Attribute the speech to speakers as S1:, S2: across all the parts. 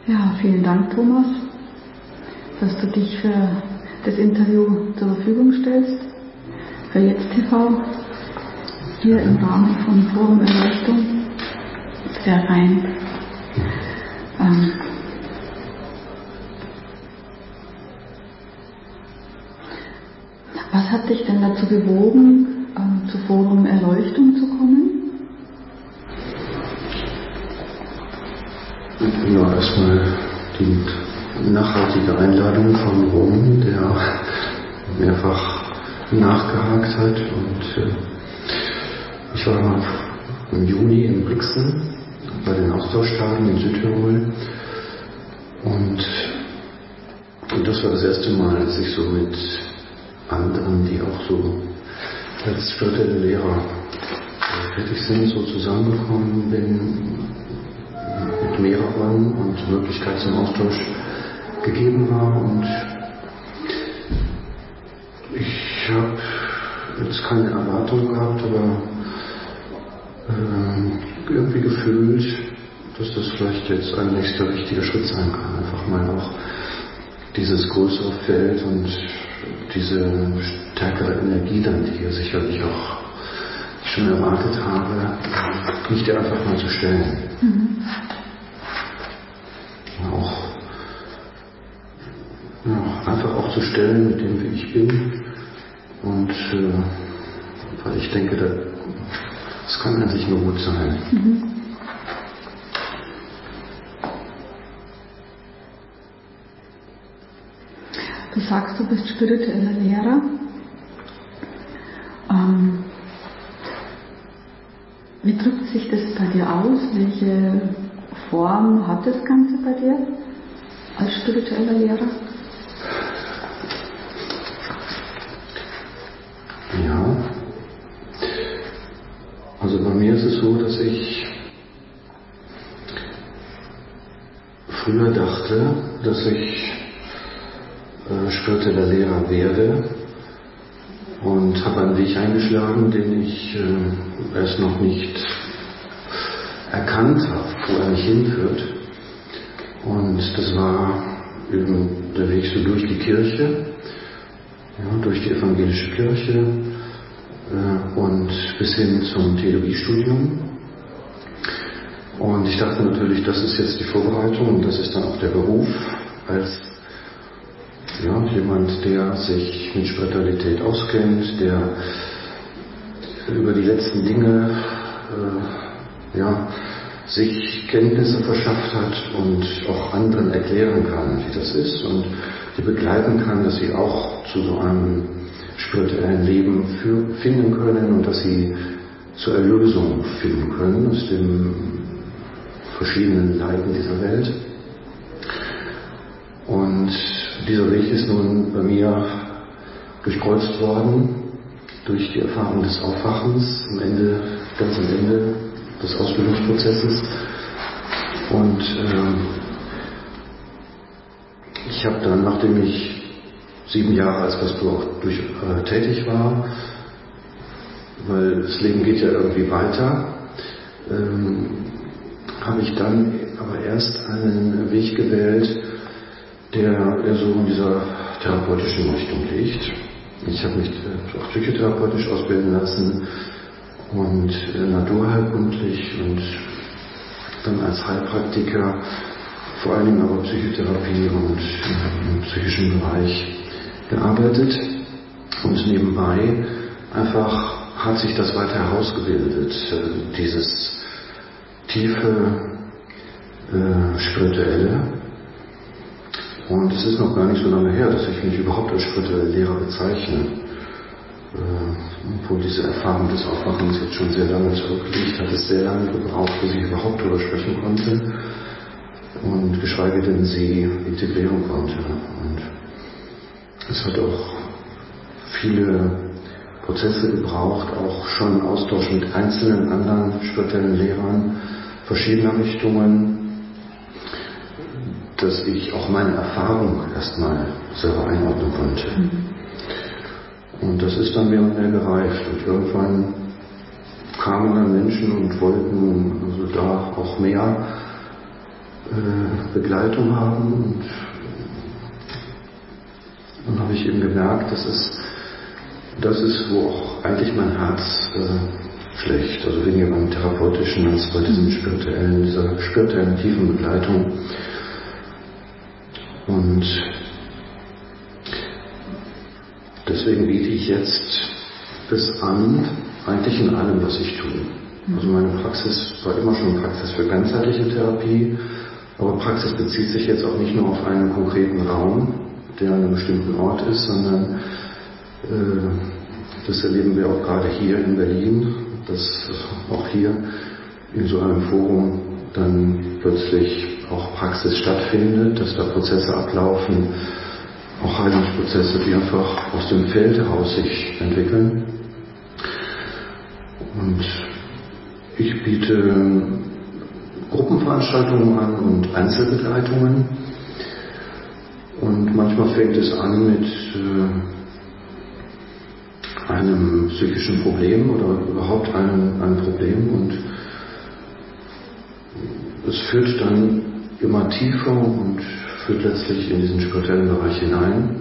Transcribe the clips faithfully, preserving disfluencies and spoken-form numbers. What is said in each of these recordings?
S1: Ja, vielen Dank, Thomas, dass du dich für das Interview zur Verfügung stellst, für Jetzt T V, hier im Rahmen von Forum Erleuchtung. Sehr rein. Ähm, was hat dich denn dazu bewogen, ähm, zu Forum Erleuchtung zu kommen?
S2: Ja, erstmal die nachhaltige Einladung von Rom, der mehrfach nachgehakt hat. Und äh, ich war mal im Juni in Brixen bei den Austauschtagen in Südtirol. Und, und das war das erste Mal, dass ich so mit anderen, die auch so als spirituelle Lehrer tätig sind, so zusammengekommen bin, mit mehreren und Möglichkeit zum Austausch gegeben war. Und ich habe jetzt keine Erwartung gehabt, aber äh, irgendwie gefühlt, dass das vielleicht jetzt ein nächster wichtiger Schritt sein kann. Einfach mal auch dieses größere Feld und diese stärkere Energie dann, die hier sicherlich auch ich schon erwartet habe, nicht einfach mal zu stellen. Mhm. Auch ja, einfach auch zu stellen mit dem, wie ich bin. Und äh, weil ich denke, das kann eigentlich nur gut sein.
S1: Mhm. Du sagst, du bist spiritueller Lehrer. Ähm, wie drückt sich das bei dir aus? Welche Form hat das Ganze bei dir als spiritueller Lehrer?
S2: Ja, also bei mir ist es so, dass ich früher dachte, dass ich äh, spiritueller Lehrer werde und habe einen Weg eingeschlagen, den ich äh, erst noch nicht erkannt habe, wo er mich hinführt. Und das war eben der Weg so durch die Kirche, ja, durch die evangelische Kirche äh, und bis hin zum Theologiestudium. Und ich dachte natürlich, das ist jetzt die Vorbereitung und das ist dann auch der Beruf als ja, jemand, der sich mit Spiritualität auskennt, der über die letzten Dinge äh, ja, sich Kenntnisse verschafft hat und auch anderen erklären kann, wie das ist und die begleiten kann, dass sie auch zu so einem spirituellen Leben für, finden können und dass sie zur Erlösung finden können aus den verschiedenen Leiden dieser Welt. Und dieser Weg ist nun bei mir durchkreuzt worden durch die Erfahrung des Aufwachens am Ende, ganz am Ende des Ausbildungsprozesses. Und äh, ich habe dann, nachdem ich sieben Jahre als Pastor auch durch, äh, tätig war, weil das Leben geht ja irgendwie weiter, ähm, habe ich dann aber erst einen Weg gewählt, der eher so in dieser therapeutischen Richtung liegt. Ich habe mich auch psychotherapeutisch ausbilden lassen und naturheilkundlich und dann als Heilpraktiker vor allen Dingen aber Psychotherapie und im psychischen Bereich gearbeitet. Und nebenbei einfach hat sich das weiter herausgebildet, dieses tiefe äh, spirituelle. Und es ist noch gar nicht so lange her, dass ich mich überhaupt als spiritueller Lehrer bezeichne. Äh, obwohl diese Erfahrung des Aufwachens jetzt schon sehr lange zurückliegt, hat es sehr lange gebraucht, bis ich überhaupt darüber sprechen konnte und geschweige denn sie integrieren konnte. Und es hat auch viele Prozesse gebraucht, auch schon Austausch mit einzelnen anderen spirituellen Lehrern verschiedener Richtungen, dass ich auch meine Erfahrung erstmal selber einordnen konnte. Mhm. Und das ist dann mehr und mehr gereift. Und irgendwann kamen dann Menschen und wollten also da auch mehr äh, Begleitung haben. Und dann habe ich eben gemerkt, dass es das ist, wo auch eigentlich mein Herz äh, schlägt. Also weniger beim Therapeutischen als bei diesem spirituellen, dieser spirituellen tiefen Begleitung. Und deswegen biete ich jetzt das an, eigentlich in allem, was ich tue. Also meine Praxis war immer schon Praxis für ganzheitliche Therapie, aber Praxis bezieht sich jetzt auch nicht nur auf einen konkreten Raum, der an einem bestimmten Ort ist, sondern äh, das erleben wir auch gerade hier in Berlin, dass auch hier in so einem Forum dann plötzlich auch Praxis stattfindet, dass da Prozesse ablaufen, auch Heilungsprozesse, die einfach aus dem Feld heraus sich entwickeln. Und ich biete Gruppenveranstaltungen an und Einzelbegleitungen. Und manchmal fängt es an mit äh, einem psychischen Problem oder überhaupt einem, einem Problem. Und es führt dann immer tiefer und führt letztlich in diesen spirituellen Bereich hinein.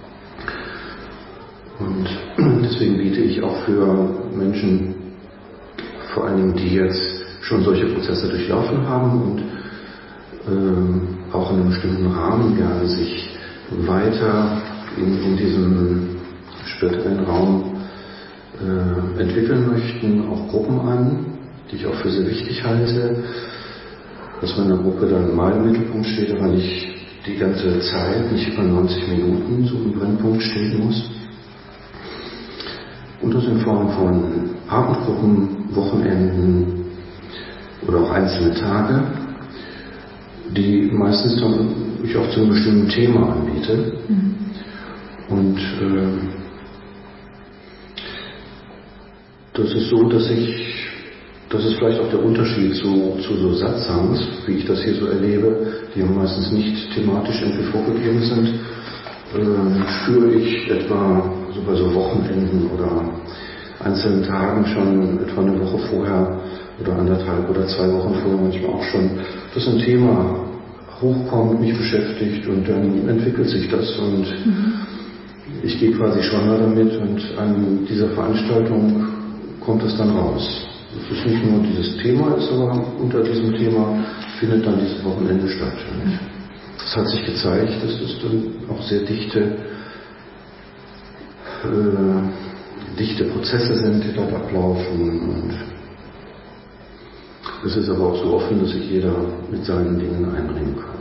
S2: Und deswegen biete ich auch für Menschen, vor allen Dingen, die jetzt schon solche Prozesse durchlaufen haben und äh, auch in einem bestimmten Rahmen gerne sich weiter in, in diesem spirituellen Raum äh, entwickeln möchten, auch Gruppen an, die ich auch für sehr wichtig halte, dass meine Gruppe dann mal im Mittelpunkt steht, aber nicht die ganze Zeit, nicht über neunzig Minuten so im Brennpunkt stehen muss. Und das in Form von Abendgruppen, Wochenenden oder auch einzelne Tage, die meistens dann ich auch zu einem bestimmten Thema anbiete. Mhm. Und äh, das ist so, dass ich, das ist vielleicht auch der Unterschied zu, zu so Satsangs, wie ich das hier so erlebe, die ja meistens nicht thematisch irgendwie vorgegeben sind, äh, spüre ich etwa so bei so Wochenenden oder einzelnen Tagen schon etwa eine Woche vorher oder anderthalb oder zwei Wochen vorher manchmal auch schon, dass ein Thema hochkommt, mich beschäftigt und dann entwickelt sich das und mhm. ich gehe quasi schwanger damit und an dieser Veranstaltung kommt es dann raus. Es ist nicht nur dieses Thema, ist aber unter diesem Thema findet dann dieses Wochenende statt. Es hat sich gezeigt, dass es dann auch sehr dichte äh, dichte Prozesse sind, die dort ablaufen und es ist aber auch so offen, dass sich jeder mit seinen Dingen einbringen kann.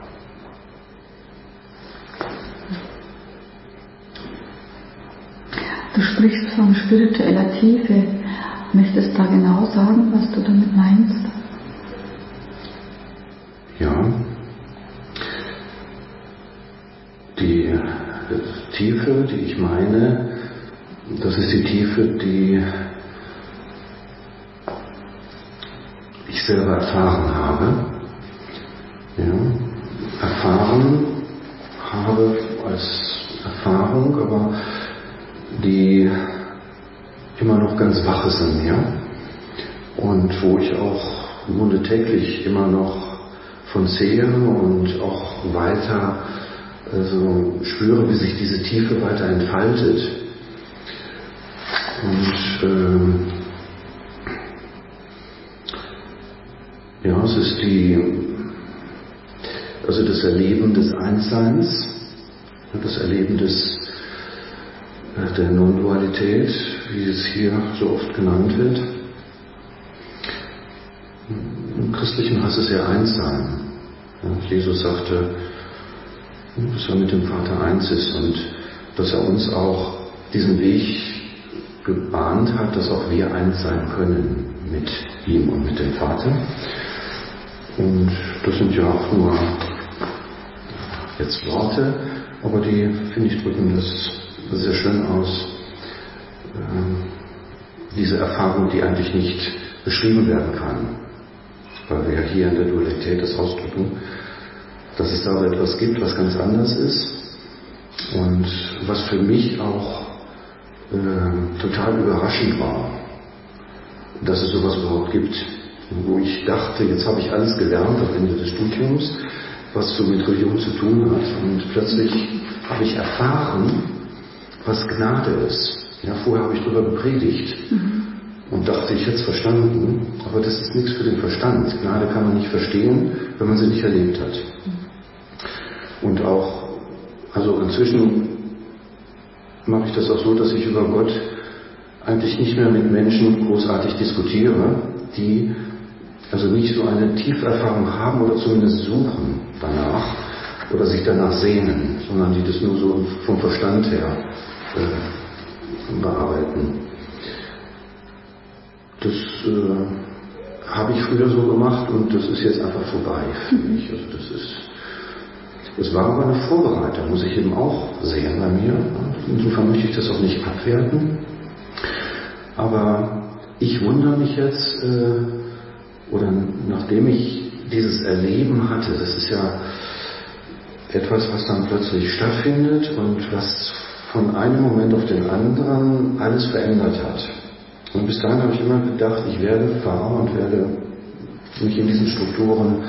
S1: Du sprichst von spiritueller Tiefe. Möchtest du da genau sagen, was du damit meinst?
S2: Ja. Die Tiefe, die ich meine, das ist die Tiefe, die ich selber erfahren habe. Ja. Erfahren habe als Erfahrung, aber die immer noch ganz wach ist in mir und wo ich auch im Grunde täglich immer noch von zehre und auch weiter also spüre, wie sich diese Tiefe weiter entfaltet. Und ähm, ja, es ist die, also das Erleben des Einsseins, das Erleben des der Non-Dualität, wie es hier so oft genannt wird. Im Christlichen heißt es ja Einssein. Ja, Jesus sagte, dass er mit dem Vater eins ist und dass er uns auch diesen Weg gebahnt hat, dass auch wir eins sein können mit ihm und mit dem Vater. Und das sind ja auch nur jetzt Worte, aber die, finde ich, drücken das sehr schön aus. Äh, diese Erfahrung, die eigentlich nicht beschrieben werden kann, weil wir ja hier in der Dualität das ausdrücken, dass es da etwas gibt, was ganz anders ist und was für mich auch äh, total überraschend war, dass es sowas überhaupt gibt. wo ich dachte, jetzt habe ich alles gelernt am Ende des Studiums, was so mit Religion zu tun hat. Und plötzlich habe ich erfahren, was Gnade ist. Ja, vorher habe ich darüber gepredigt mhm. und dachte, ich hätte es verstanden, aber das ist nichts für den Verstand. Gnade kann man nicht verstehen, wenn man sie nicht erlebt hat. Mhm. Und auch, also inzwischen mache ich das auch so, dass ich über Gott eigentlich nicht mehr mit Menschen großartig diskutiere, die also nicht so eine Tieferfahrung haben oder zumindest suchen danach oder sich danach sehnen, sondern die das nur so vom Verstand her äh, bearbeiten. Das äh, habe ich früher so gemacht und das ist jetzt einfach vorbei für mich. Also das ist, es war aber eine Vorbereitung, muss ich eben auch sehen bei mir. Insofern möchte ich das auch nicht abwerten. Aber ich wundere mich jetzt, äh, oder nachdem ich dieses Erleben hatte, das ist ja etwas, was dann plötzlich stattfindet und was von einem Moment auf den anderen alles verändert hat. Und bis dahin habe ich immer gedacht, ich werde Pfarrer und werde mich in diesen Strukturen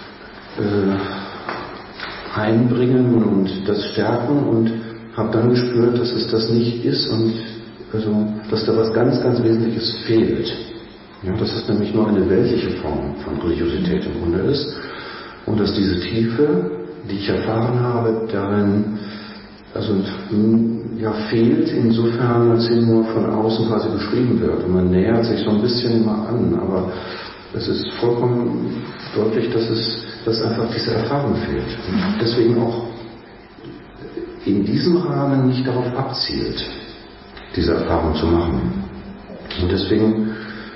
S2: äh, einbringen und das stärken und habe dann gespürt, dass es das nicht ist und also, dass da was ganz, ganz Wesentliches fehlt. Ja, dass es nämlich nur eine weltliche Form von Religiosität im Grunde ist und dass diese Tiefe, die ich erfahren habe, darin also ja, fehlt, insofern, als sie nur von außen quasi beschrieben wird. Und man nähert sich so ein bisschen immer an, aber es ist vollkommen deutlich, dass es dass einfach diese Erfahrung fehlt. Und deswegen auch in diesem Rahmen nicht darauf abzielt, diese Erfahrung zu machen. Und deswegen,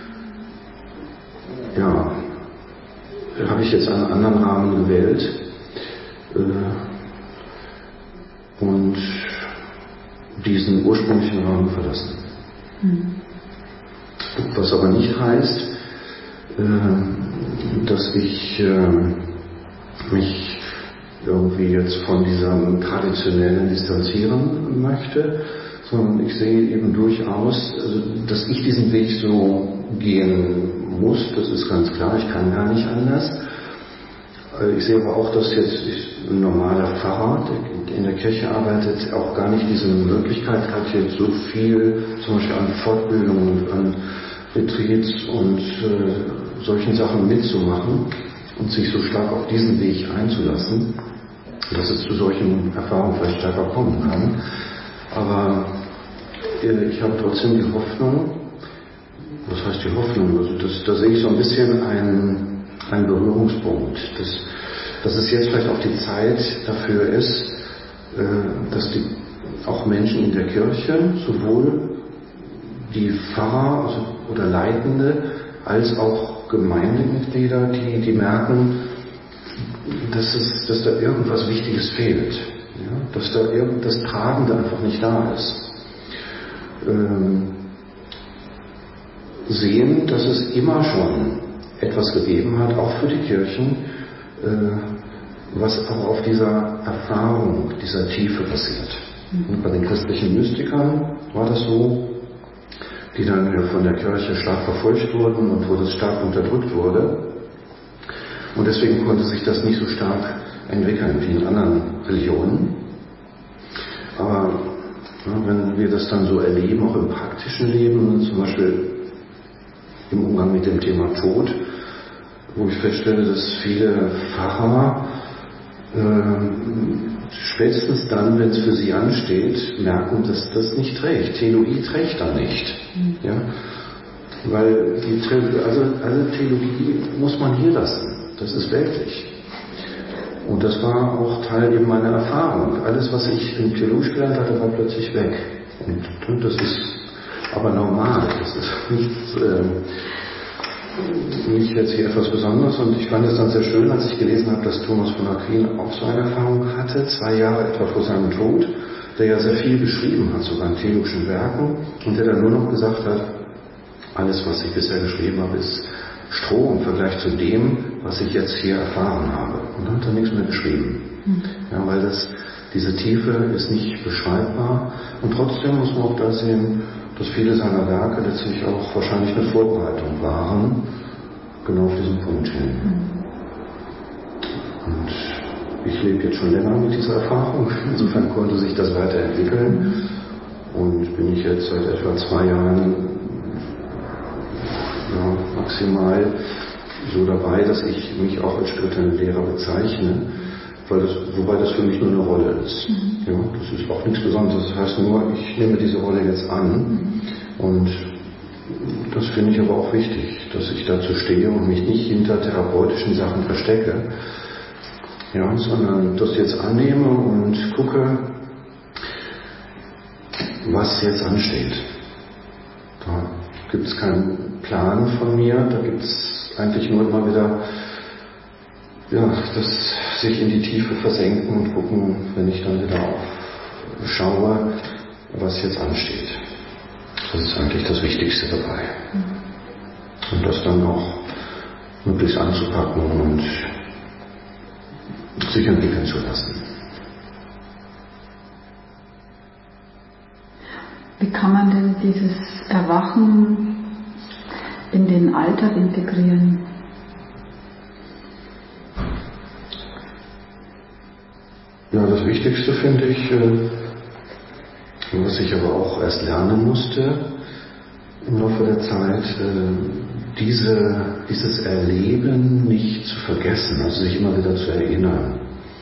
S2: ja, habe ich jetzt einen anderen Rahmen gewählt äh, und diesen ursprünglichen Rahmen verlassen. Mhm. Was aber nicht heißt, äh, dass ich äh, mich irgendwie jetzt von diesem Traditionellen distanzieren möchte, sondern ich sehe eben durchaus, also, dass ich diesen Weg so gehen muss, das ist ganz klar, ich kann gar nicht anders. Ich sehe aber auch, dass jetzt ein normaler Pfarrer, der in der Kirche arbeitet, auch gar nicht diese Möglichkeit hat, jetzt so viel zum Beispiel an Fortbildung und an Retreats und äh, solchen Sachen mitzumachen und sich so stark auf diesen Weg einzulassen, dass es zu solchen Erfahrungen vielleicht stärker kommen kann. Aber äh, ich habe trotzdem die Hoffnung, was heißt die Hoffnung? Also das, da sehe ich so ein bisschen einen, einen Berührungspunkt, dass, dass es jetzt vielleicht auch die Zeit dafür ist, äh, dass die, auch Menschen in der Kirche, sowohl die Pfarrer also, oder Leitende, als auch Gemeindemitglieder, die, die merken, dass, es, dass da irgendwas Wichtiges fehlt. Ja? Dass da irgend, das Tragende einfach nicht da ist. Ähm, sehen, dass es immer schon etwas gegeben hat, auch für die Kirchen, äh, was aber auf dieser Erfahrung, dieser Tiefe passiert. Mhm. Und bei den christlichen Mystikern war das so, die dann ja von der Kirche stark verfolgt wurden und wo das stark unterdrückt wurde. Und deswegen konnte sich das nicht so stark entwickeln wie in anderen Religionen. Aber ja, wenn wir das dann so erleben, auch im praktischen Leben, zum Beispiel im Umgang mit dem Thema Tod, wo ich feststelle, dass viele Pfarrer äh, spätestens dann, wenn es für sie ansteht, merken, dass das nicht trägt. Theologie trägt da nicht. Mhm. Ja? Weil die, also, also Theologie muss man hier lassen. Das ist weltlich. Und das war auch Teil eben meiner Erfahrung. Alles, was ich im Theologisch gelernt hatte, war plötzlich weg. Und, und das ist aber normal. Das ist nichts, äh, nicht jetzt hier etwas Besonderes. Und ich fand es dann sehr schön, als ich gelesen habe, dass Thomas von Aquin auch so eine Erfahrung hatte, zwei Jahre etwa vor seinem Tod, der ja sehr viel geschrieben hat, sogar in theologischen Werken, und der dann nur noch gesagt hat, alles, was ich bisher geschrieben habe, ist Stroh im Vergleich zu dem, was ich jetzt hier erfahren habe. Und dann hat er nichts mehr geschrieben. Mhm. Ja, weil das, diese Tiefe ist nicht beschreibbar. Und trotzdem muss man auch da sehen, dass viele seiner Werke letztlich auch wahrscheinlich eine Vorbereitung waren genau auf diesen Punkt hin. Und ich lebe jetzt schon länger mit dieser Erfahrung, insofern konnte sich das weiterentwickeln und bin ich jetzt seit etwa zwei Jahren ja, maximal so dabei, dass ich mich auch als spirituellen Lehrer bezeichne, weil das, wobei das für mich nur eine Rolle ist. Mhm. Ja, das ist auch nichts Besonderes, das heißt nur, ich nehme diese Rolle jetzt an und das finde ich aber auch wichtig, dass ich dazu stehe und mich nicht hinter therapeutischen Sachen verstecke, ja, sondern das jetzt annehme und gucke, was jetzt ansteht. Da gibt es keinen Plan von mir, da gibt es eigentlich nur immer wieder ja, das sich in die Tiefe versenken und gucken, wenn ich dann wieder auf schaue, was jetzt ansteht. Das ist eigentlich das Wichtigste dabei. Und das dann auch möglichst anzupacken und sich entwickeln zu lassen.
S1: Wie kann man denn dieses Erwachen in den Alltag integrieren?
S2: Ja, das Wichtigste finde ich, was ich aber auch erst lernen musste im Laufe der Zeit, diese, dieses Erleben nicht zu vergessen, also sich immer wieder zu erinnern.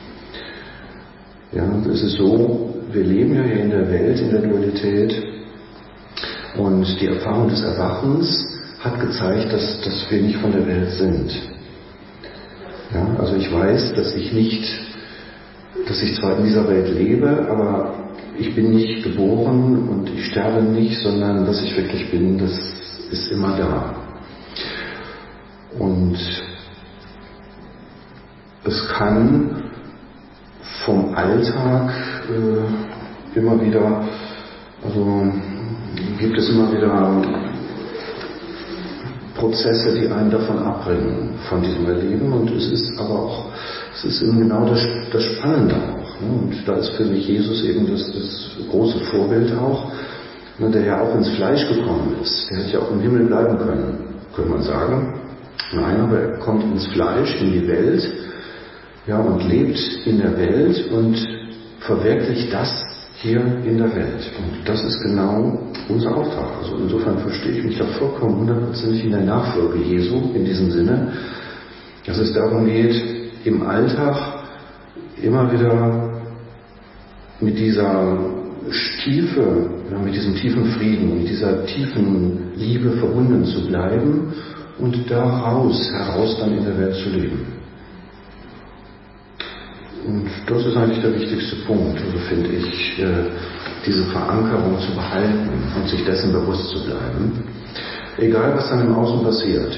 S2: Ja, es ist so, wir leben ja hier in der Welt, in der Dualität, und die Erfahrung des Erwachens hat gezeigt, dass, dass wir nicht von der Welt sind. Ja, also ich weiß, dass ich nicht, dass ich zwar in dieser Welt lebe, aber ich bin nicht geboren und ich sterbe nicht, sondern was ich wirklich bin, das ist immer da. Und es kann vom Alltag äh, immer wieder, also gibt es immer wieder Prozesse, die einen davon abbringen, von diesem Erleben, und es ist aber auch, es ist eben genau das, das Spannende auch. Ne? Und da ist für mich Jesus eben das, das große Vorbild auch, ne, der ja auch ins Fleisch gekommen ist. Der hätte ja auch im Himmel bleiben können, könnte man sagen. Nein, aber er kommt ins Fleisch, in die Welt, ja, und lebt in der Welt und verwirklicht das hier in der Welt. Und das ist genau unser Auftrag. Also insofern verstehe ich mich da vollkommen hundertprozentig in der Nachfolge Jesu, in diesem Sinne, dass es darum geht, im Alltag immer wieder mit dieser Tiefe, ja, mit diesem tiefen Frieden, mit dieser tiefen Liebe verbunden zu bleiben und daraus, heraus dann in der Welt zu leben. Und das ist eigentlich der wichtigste Punkt, also finde ich, diese Verankerung zu behalten und sich dessen bewusst zu bleiben, egal was dann im Außen passiert.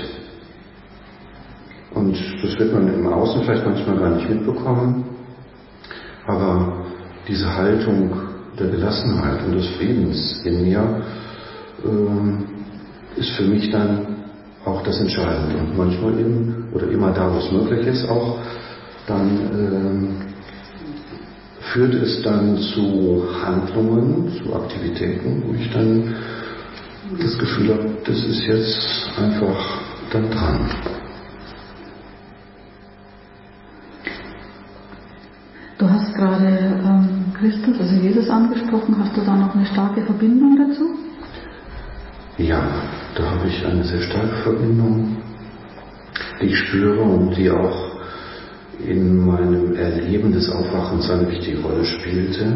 S2: Und das wird man im Außen vielleicht manchmal gar nicht mitbekommen, aber diese Haltung der Gelassenheit und des Friedens in mir äh, ist für mich dann auch das Entscheidende. Und manchmal eben, oder immer da, wo es möglich ist, auch dann äh, führt es dann zu Handlungen, zu Aktivitäten, wo ich dann das Gefühl habe, das ist jetzt einfach dann dran.
S1: Du hast gerade ähm, Christus, also Jesus, angesprochen. Hast du da noch eine starke Verbindung dazu?
S2: Ja, da habe ich eine sehr starke Verbindung, die ich spüre und die auch in meinem Erleben des Aufwachens eine wichtige Rolle spielte,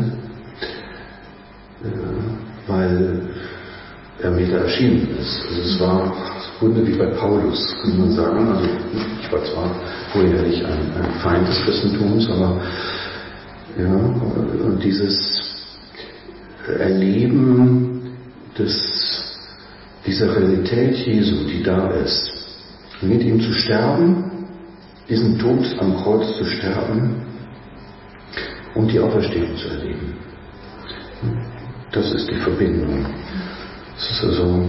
S2: äh, weil er mir da erschienen ist. Also es war im Grunde wie bei Paulus, kann man sagen. Also ich war zwar vorher nicht ein, ein Feind des Christentums, aber ja, und dieses Erleben des, dieser Realität Jesu, die da ist, mit ihm zu sterben, diesen Tod am Kreuz zu sterben und die Auferstehung zu erleben. Das ist die Verbindung. Das ist also,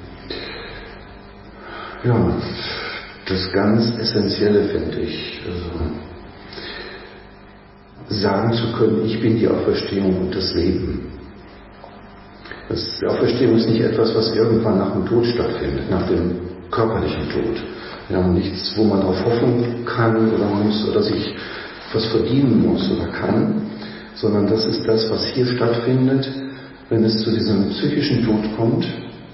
S2: ja, das ganz Essentielle, finde ich. Also, sagen zu können, ich bin die Auferstehung und das Leben. Das, die Auferstehung ist nicht etwas, was irgendwann nach dem Tod stattfindet, nach dem körperlichen Tod, Ja, nichts, wo man darauf hoffen kann oder muss oder sich was verdienen muss oder kann, sondern das ist das, was hier stattfindet, wenn es zu diesem psychischen Tod kommt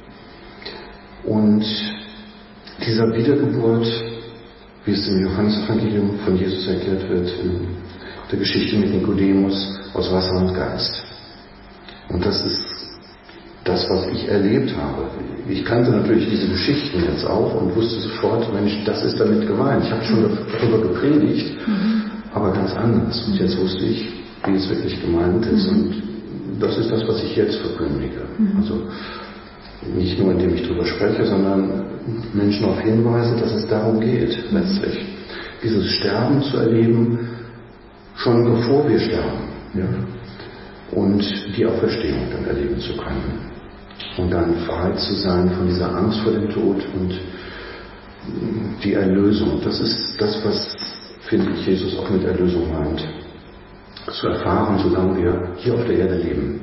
S2: und dieser Wiedergeburt, wie es im Johannesevangelium von Jesus erklärt wird, in der Geschichte mit Nikodemus, aus Wasser und Geist. Und das ist das, was ich erlebt habe. Ich kannte natürlich diese Geschichten jetzt auch und wusste sofort, Mensch, das ist damit gemeint. Ich habe schon darüber gepredigt, mhm. aber ganz anders. Und jetzt wusste ich, wie es wirklich gemeint ist. Mhm. Und das ist das, was ich jetzt verkündige. Mhm. Also nicht nur, indem ich darüber spreche, sondern Menschen darauf hinweise, dass es darum geht, letztlich. Dieses Sterben zu erleben, schon bevor wir sterben. Ja? Und die Auferstehung dann erleben zu können. Und dann frei zu sein von dieser Angst vor dem Tod und die Erlösung. Das ist das, was, finde ich, Jesus auch mit Erlösung meint. Zu erfahren, solange wir hier auf der Erde leben.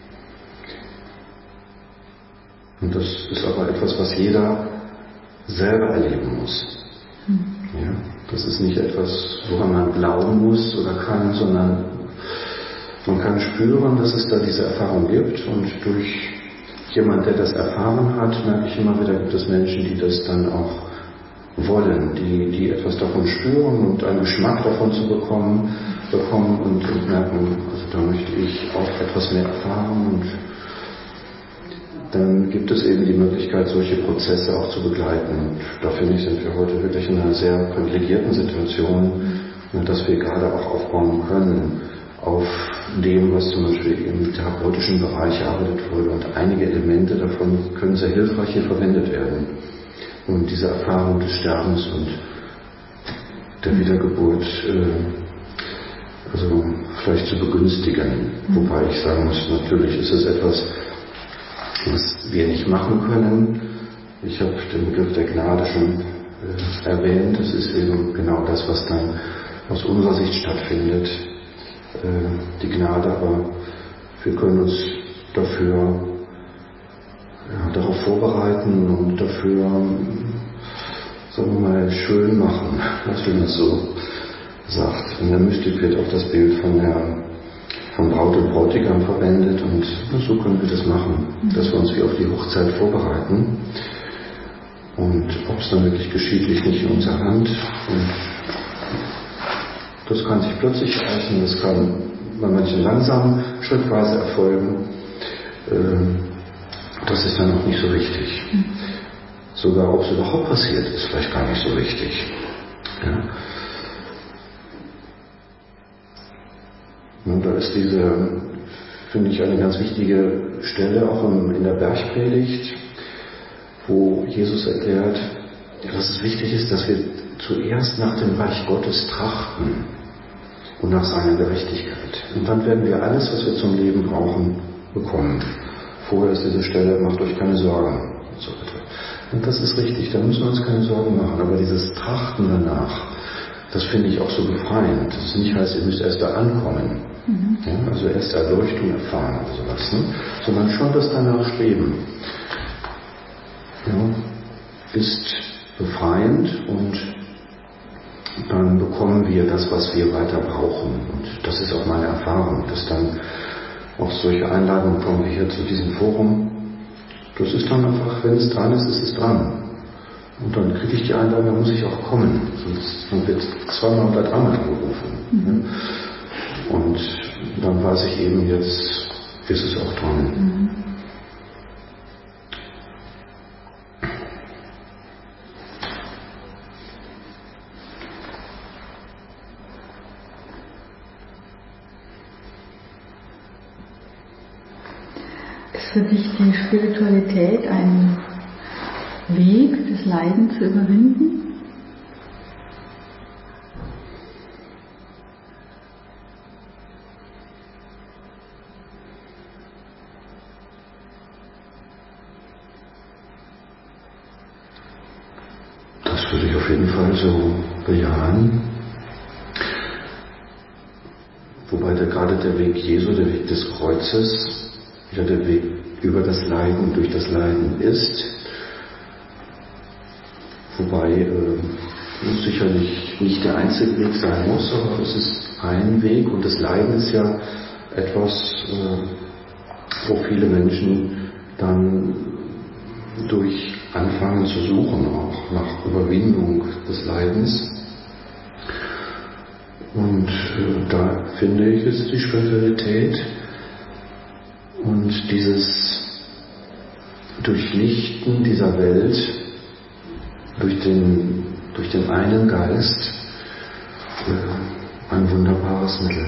S2: Und das ist aber etwas, was jeder selber erleben muss. Ja? Das ist nicht etwas, woran man glauben muss oder kann, sondern man kann spüren, dass es da diese Erfahrung gibt, und durch jemand, der das erfahren hat, merke ich immer wieder, gibt es Menschen, die das dann auch wollen, die, die etwas davon spüren und einen Geschmack davon zu bekommen, bekommen und, und merken, also da möchte ich auch etwas mehr erfahren, und dann gibt es eben die Möglichkeit, solche Prozesse auch zu begleiten. Und da finde ich, sind wir heute wirklich in einer sehr privilegierten Situation, dass wir gerade auch aufbauen können auf dem, was zum Beispiel im therapeutischen Bereich erarbeitet wurde, und einige Elemente davon können sehr hilfreich hier verwendet werden, um diese Erfahrung des Sterbens und der Wiedergeburt äh, also vielleicht zu begünstigen. Wobei ich sagen muss, natürlich ist es etwas, was wir nicht machen können. Ich habe den Begriff der Gnade schon äh, erwähnt. Das ist eben genau das, was dann aus unserer Sicht stattfindet. Die Gnade, aber wir können uns dafür ja, darauf vorbereiten und dafür, sagen wir mal, schön machen, was man so sagt. In der Mystik wird auch das Bild von der von Braut und Bräutigam verwendet, und so können wir das machen, dass wir uns wie auf die Hochzeit vorbereiten. Und ob es dann wirklich geschieht, liegt nicht in unserer Hand. Und das kann sich plötzlich ereignen, das kann bei manchen langsam, schrittweise erfolgen. Das ist dann auch nicht so wichtig. Sogar ob es überhaupt passiert, ist vielleicht gar nicht so wichtig. Ja. Und da ist diese, finde ich, eine ganz wichtige Stelle auch in der Bergpredigt, wo Jesus erklärt, dass es wichtig ist, dass wir zuerst nach dem Reich Gottes trachten und nach seiner Gerechtigkeit. Und dann werden wir alles, was wir zum Leben brauchen, bekommen. Vorher ist diese Stelle, macht euch keine Sorgen und so weiter. Und das ist richtig, da müssen wir uns keine Sorgen machen. Aber dieses Trachten danach, das finde ich auch so befreiend. Das ist nicht heißt, ihr müsst erst da ankommen. Mhm. Ja, also erst Erleuchtung erfahren oder sowas, ne? Sondern schon das danach streben. Ja, ist befreiend, und dann bekommen wir das, was wir weiter brauchen. Und das ist auch meine Erfahrung, dass dann auch solche Einladungen kommen wie hier zu diesem Forum. Das ist dann einfach, wenn es dran ist, ist es dran. Und dann kriege ich die Einladung, dann muss ich auch kommen. Sonst dann wird zweimal oder dreimal angerufen. Mhm. Und dann weiß ich eben, jetzt ist es auch dran. Mhm.
S1: Ist für dich die Spiritualität ein Weg, das Leiden zu überwinden?
S2: Das würde ich auf jeden Fall so bejahen. Wobei der, gerade der Weg Jesu, der Weg des Kreuzes, ja der Weg über das Leiden, durch das Leiden ist. wobei äh, es sicherlich nicht der einzige Weg sein muss, aber es ist ein Weg und das Leiden ist ja etwas, äh, wo viele Menschen dann durch anfangen zu suchen, auch nach Überwindung des Leidens. Und äh, da finde ich, ist die Spiritualität und dieses Durchlichten dieser Welt durch den, durch den einen Geist äh, ein wunderbares Mittel.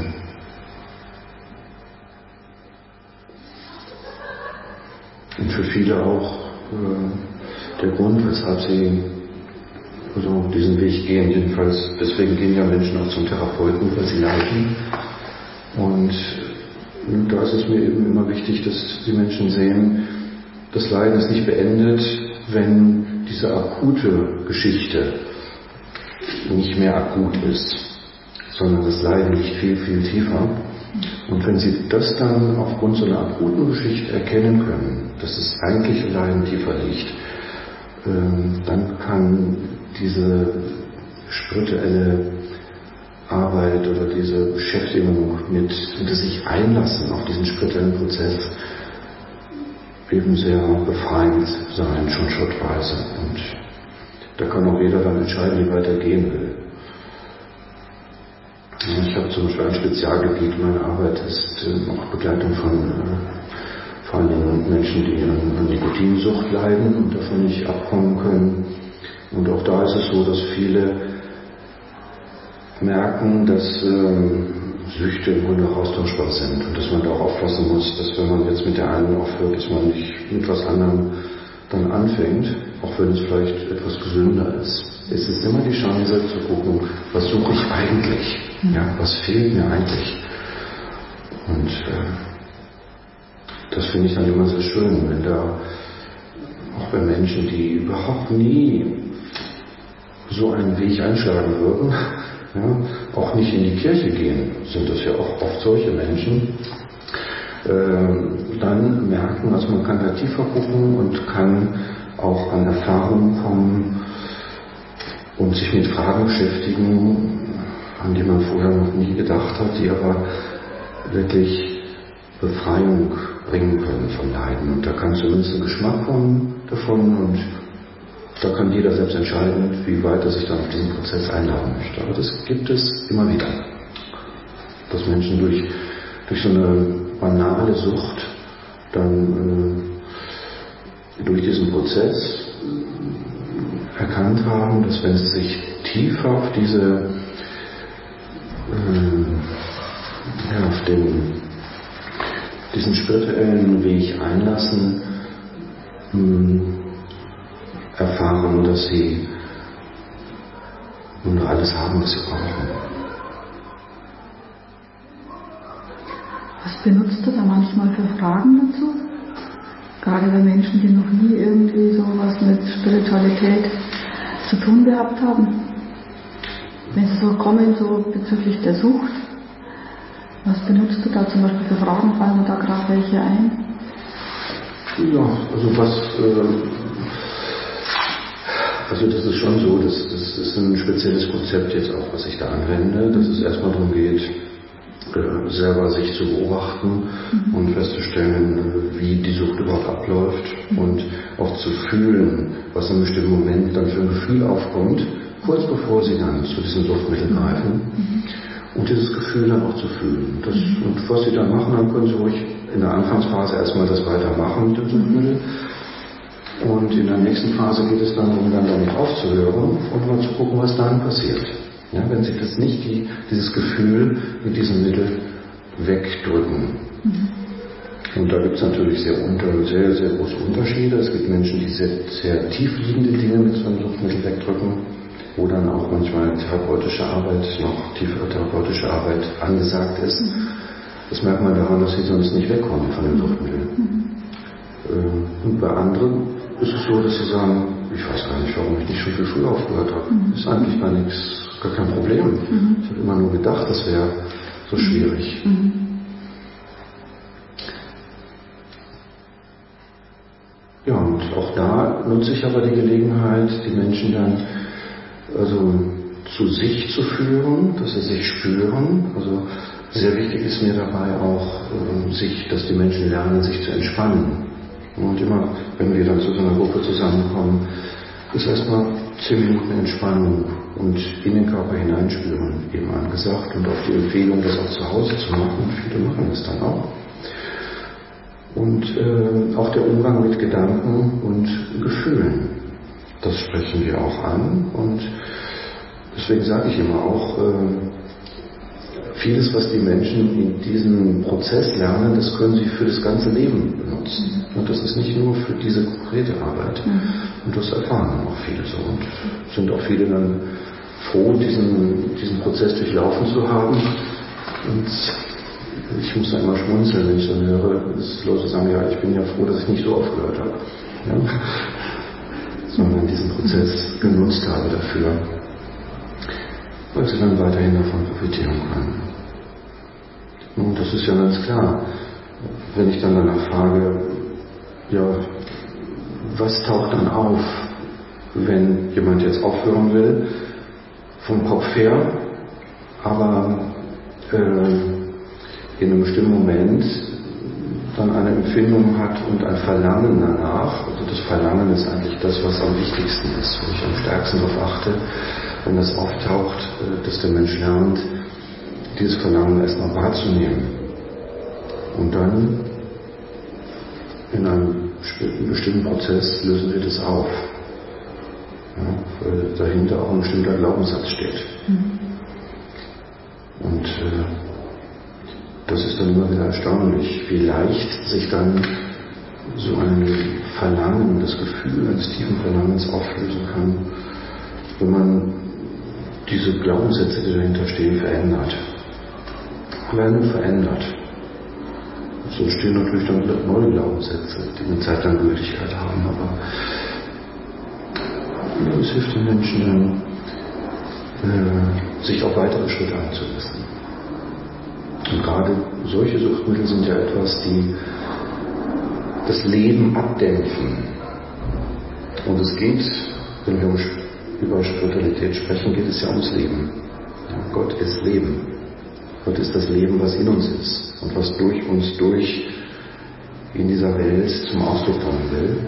S2: Und für viele auch äh, der Grund, weshalb sie also diesen Weg gehen. Jedenfalls, deswegen gehen ja Menschen auch zum Therapeuten, weil sie leiden. Und da ist es mir eben immer wichtig, dass die Menschen sehen, das Leiden ist nicht beendet, wenn diese akute Geschichte nicht mehr akut ist, sondern das Leiden liegt viel, viel tiefer. Und wenn sie das dann aufgrund so einer akuten Geschichte erkennen können, dass das eigentliche Leiden tiefer liegt, dann kann diese spirituelle Arbeit oder diese Beschäftigung mit, mit sich einlassen auf diesen spirituellen Prozess eben sehr befreiend sein, schon schrittweise. Und da kann auch jeder dann entscheiden, wie weit er gehen will. Ich habe zum Beispiel ein Spezialgebiet, meine Arbeit ist auch Begleitung von vor allen Dingen Menschen, die an Nikotinsucht leiden und davon nicht abkommen können. Und auch da ist es so, dass viele merken, dass ähm, Süchte im Grunde austauschbar sind und dass man da auch aufpassen muss, dass wenn man jetzt mit der einen aufhört, dass man nicht mit was anderem dann anfängt, auch wenn es vielleicht etwas gesünder ist. Es ist immer die Chance zu gucken, was suche ich eigentlich? Ja, was fehlt mir eigentlich? Und äh, das finde ich dann immer sehr schön, wenn da auch bei Menschen, die überhaupt nie so einen Weg einschlagen würden, ja, auch nicht in die Kirche gehen, sind das ja auch oft solche Menschen, äh, dann merken, also man kann da tiefer gucken und kann auch an Erfahrungen kommen und sich mit Fragen beschäftigen, an die man vorher noch nie gedacht hat, die aber wirklich Befreiung bringen können von Leiden. Und da kann zumindest ein Geschmack kommen davon und da kann jeder selbst entscheiden, wie weit er sich dann auf diesen Prozess einladen möchte. Aber das gibt es immer wieder, dass Menschen durch, durch so eine banale Sucht dann äh, durch diesen Prozess erkannt haben, dass wenn sie sich tiefer auf diese äh, ja, auf den diesen spirituellen Weg einlassen, mh, erfahren, dass sie nur alles haben, was sie brauchen.
S1: Was benutzt du da manchmal für Fragen dazu? Gerade bei Menschen, die noch nie irgendwie sowas mit Spiritualität zu tun gehabt haben. Wenn sie so kommen, so bezüglich der Sucht, was benutzt du da zum Beispiel für Fragen? Fallen da gerade welche ein?
S2: Ja, also was, äh, also das ist schon so, das, das ist ein spezielles Konzept jetzt auch, was ich da anwende, dass es erstmal darum geht, äh, selber sich zu beobachten mhm. und festzustellen, äh, wie die Sucht überhaupt abläuft mhm. und auch zu fühlen, was in einem bestimmten Moment dann für ein Gefühl aufkommt, kurz bevor sie dann zu diesem Suchtmittel greifen. Mhm. Und dieses Gefühl dann auch zu fühlen. Das, mhm. Und was sie dann machen, dann können sie ruhig in der Anfangsphase erstmal das weitermachen mit dem Suchtmittel. Und in der nächsten Phase geht es dann darum, dann damit aufzuhören und mal zu gucken, was dann passiert. Ja, wenn sie das nicht, die, dieses Gefühl mit diesem Mittel wegdrücken. Mhm. Und da gibt es natürlich sehr, unter, sehr, sehr große Unterschiede. Es gibt Menschen, die sehr, sehr tief liegende Dinge mit so einem Suchtmittel wegdrücken, wo dann auch manchmal therapeutische Arbeit, noch tiefere therapeutische Arbeit angesagt ist. Mhm. Das merkt man daran, dass sie sonst nicht wegkommen von dem Suchtmittel. Mhm. Und bei anderen ist es so, dass sie sagen, ich weiß gar nicht, warum ich nicht schon viel früher aufgehört habe. Mhm. Ist eigentlich gar nichts, gar kein Problem. Mhm. Ich habe immer nur gedacht, das wäre so schwierig. Mhm. Ja, und auch da nutze ich aber die Gelegenheit, die Menschen dann also zu sich zu führen, dass sie sich spüren. Also sehr wichtig ist mir dabei auch, äh, sich, dass die Menschen lernen, sich zu entspannen. Und immer, wenn wir dann zu so einer Gruppe zusammenkommen, ist erstmal zehn Minuten Entspannung und in den Körper hineinspüren eben angesagt und auch die Empfehlung, das auch zu Hause zu machen. Und viele machen das dann auch. Und äh, auch der Umgang mit Gedanken und Gefühlen, das sprechen wir auch an. Und deswegen sage ich immer auch, äh, vieles, was die Menschen in diesem Prozess lernen, das können sie für das ganze Leben benutzen. Und das ist nicht nur für diese konkrete Arbeit. Und das erfahren auch viele so. Und sind auch viele dann froh, diesen, diesen Prozess durchlaufen zu haben. Und ich muss da immer schmunzeln, wenn ich dann höre, dass Leute sagen, ja, ich bin ja froh, dass ich nicht so aufgehört habe. Ja? Sondern diesen Prozess genutzt habe dafür, weil sie dann weiterhin davon profitieren können. Und das ist ja ganz klar. Wenn ich dann danach frage, ja, was taucht dann auf, wenn jemand jetzt aufhören will, vom Kopf her, aber äh, in einem bestimmten Moment dann eine Empfindung hat und ein Verlangen danach. Also das Verlangen ist eigentlich das, was am wichtigsten ist, wo ich am stärksten darauf achte, wenn das auftaucht, dass der Mensch lernt, dieses Verlangen erstmal wahrzunehmen. Und dann in einem bestimmten Prozess lösen wir das auf. Ja, weil dahinter auch ein bestimmter Glaubenssatz steht. Mhm. Und äh, das ist dann immer wieder erstaunlich, wie leicht sich dann so ein Verlangen, das Gefühl eines tiefen Verlangens auflösen kann, wenn man diese Glaubenssätze, die dahinter stehen, verändert. Alleine verändert. So entstehen natürlich dann neue Glaubenssätze, die eine Zeit lang Gültigkeit haben, aber ja, es hilft den Menschen dann, äh, sich auf weitere Schritte einzulassen. Und gerade solche Suchtmittel sind ja etwas, die das Leben abdämpfen. Und es geht, wenn wir über Spiritualität sprechen, geht es ja ums Leben. Ja, Gott ist Leben. Gott ist das Leben, was in uns ist und was durch uns durch in dieser Welt zum Ausdruck kommen will.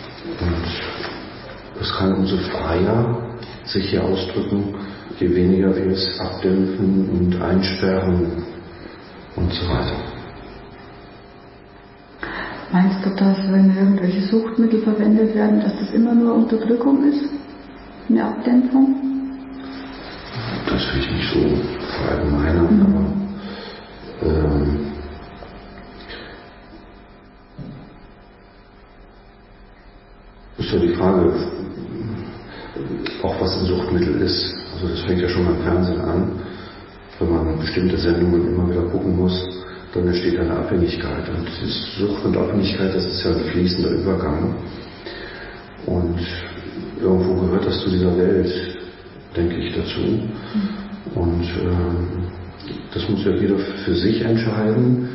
S2: Und es kann umso freier sich hier ausdrücken, je weniger wir es abdämpfen und einsperren und so weiter.
S1: Meinst du, dass wenn irgendwelche Suchtmittel verwendet werden, dass das immer nur Unterdrückung ist? Eine Abdämpfung?
S2: Das will ich nicht so verallgemeinern, mhm. aber ähm, ist ja die Frage, auch was ein Suchtmittel ist. Also das fängt ja schon beim Fernsehen an. Wenn man bestimmte Sendungen immer wieder gucken muss, dann entsteht eine Abhängigkeit. Und die Sucht und Abhängigkeit, das ist ja ein fließender Übergang. Und irgendwo gehört das zu dieser Welt, denke ich, dazu. Und äh, das muss ja jeder für sich entscheiden,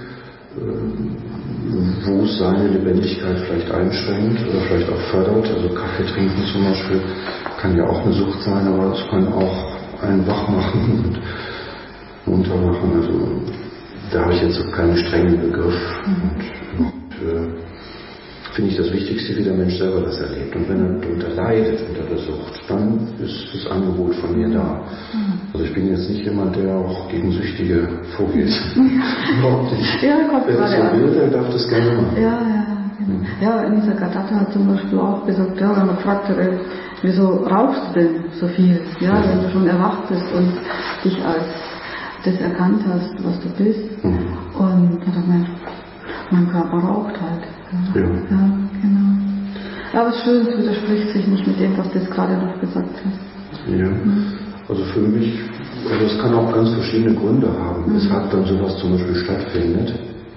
S2: äh, wo es seine Lebendigkeit vielleicht einschränkt oder vielleicht auch fördert. Also Kaffee trinken zum Beispiel kann ja auch eine Sucht sein, aber es kann auch einen wach machen und munter machen. Also da habe ich jetzt so keinen strengen Begriff. Mhm. Und, und äh, finde ich das Wichtigste, wie der Mensch selber das erlebt. Und wenn er darunter leidet, unter der Sucht, dann ist das Angebot von mir da. Also ich bin jetzt nicht jemand, der auch gegen Süchtige vorgeht. Überhaupt nicht.
S1: Ja, kommt
S2: Wer das so will, der darf das gerne machen.
S1: Ja, ja, genau. Ja, Anissa Gadata hat zum Beispiel auch gesagt, ja, wenn man gefragt hat, ey, wieso rauchst du denn so viel? Ja, ja, wenn du schon erwacht bist und dich als das erkannt hast, was du bist. Mhm. Und da hat er gemeint, mein Körper raucht halt. Ja, ja. ja genau. Ja, aber es ist schön, es widerspricht sich nicht mit dem, was du jetzt gerade noch gesagt hast.
S2: Ja, mhm. Also für mich, also es kann auch ganz verschiedene Gründe haben, mhm. weshalb dann sowas zum Beispiel stattfindet.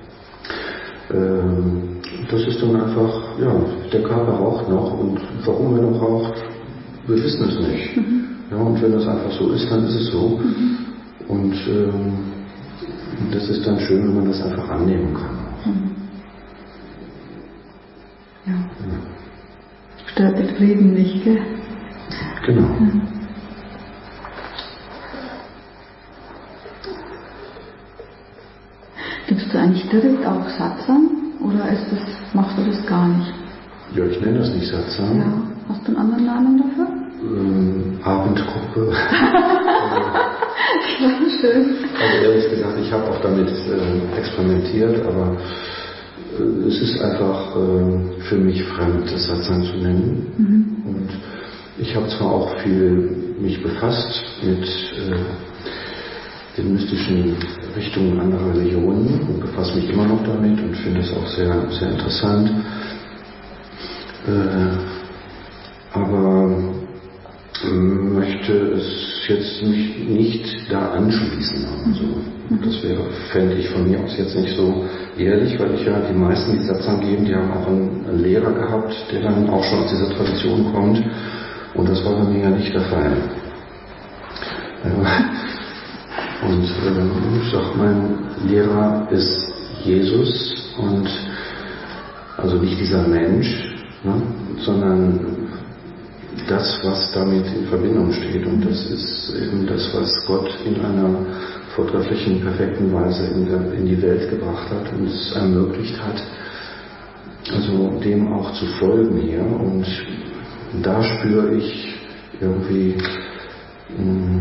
S2: Ähm, das ist dann einfach, ja, der Körper raucht noch und warum er noch raucht, wir wissen es nicht. Mhm. Ja, und wenn das einfach so ist, dann ist es so. Mhm. Und ähm, das ist dann schön, wenn man das einfach annehmen kann.
S1: Mhm. Ja. ja. Stört dich Frieden nicht, gell?
S2: Genau.
S1: Ja. Gibst du eigentlich direkt auch Satsang oder ist das, machst du das gar nicht?
S2: Ja, ich nenne das nicht Satsang.
S1: Ja. Hast du einen anderen Namen dafür?
S2: Ähm, Abendgruppe.
S1: Ja, schön.
S2: Also ehrlich gesagt, ich habe auch damit äh, experimentiert, aber äh, es ist einfach äh, für mich fremd, das Satsang zu nennen. Mhm. Und ich habe zwar auch viel mich befasst mit äh, den mystischen Richtungen anderer Religionen und befasse mich immer noch damit und finde es auch sehr, sehr interessant. Äh, aber möchte es jetzt mich nicht da anschließen. Also, das wäre, fände ich von mir aus jetzt nicht so ehrlich, weil ich ja die meisten, die Satsang geben, die haben auch einen, einen Lehrer gehabt, der dann auch schon aus dieser Tradition kommt. Und das war bei mir ja nicht der Fall. Und äh, ich sage, mein Lehrer ist Jesus und also nicht dieser Mensch, ne, sondern das, was damit in Verbindung steht. Und das ist eben das, was Gott in einer vortrefflichen, perfekten Weise in, der, in die Welt gebracht hat und es ermöglicht hat, also dem auch zu folgen hier. Und da spüre ich irgendwie, mh,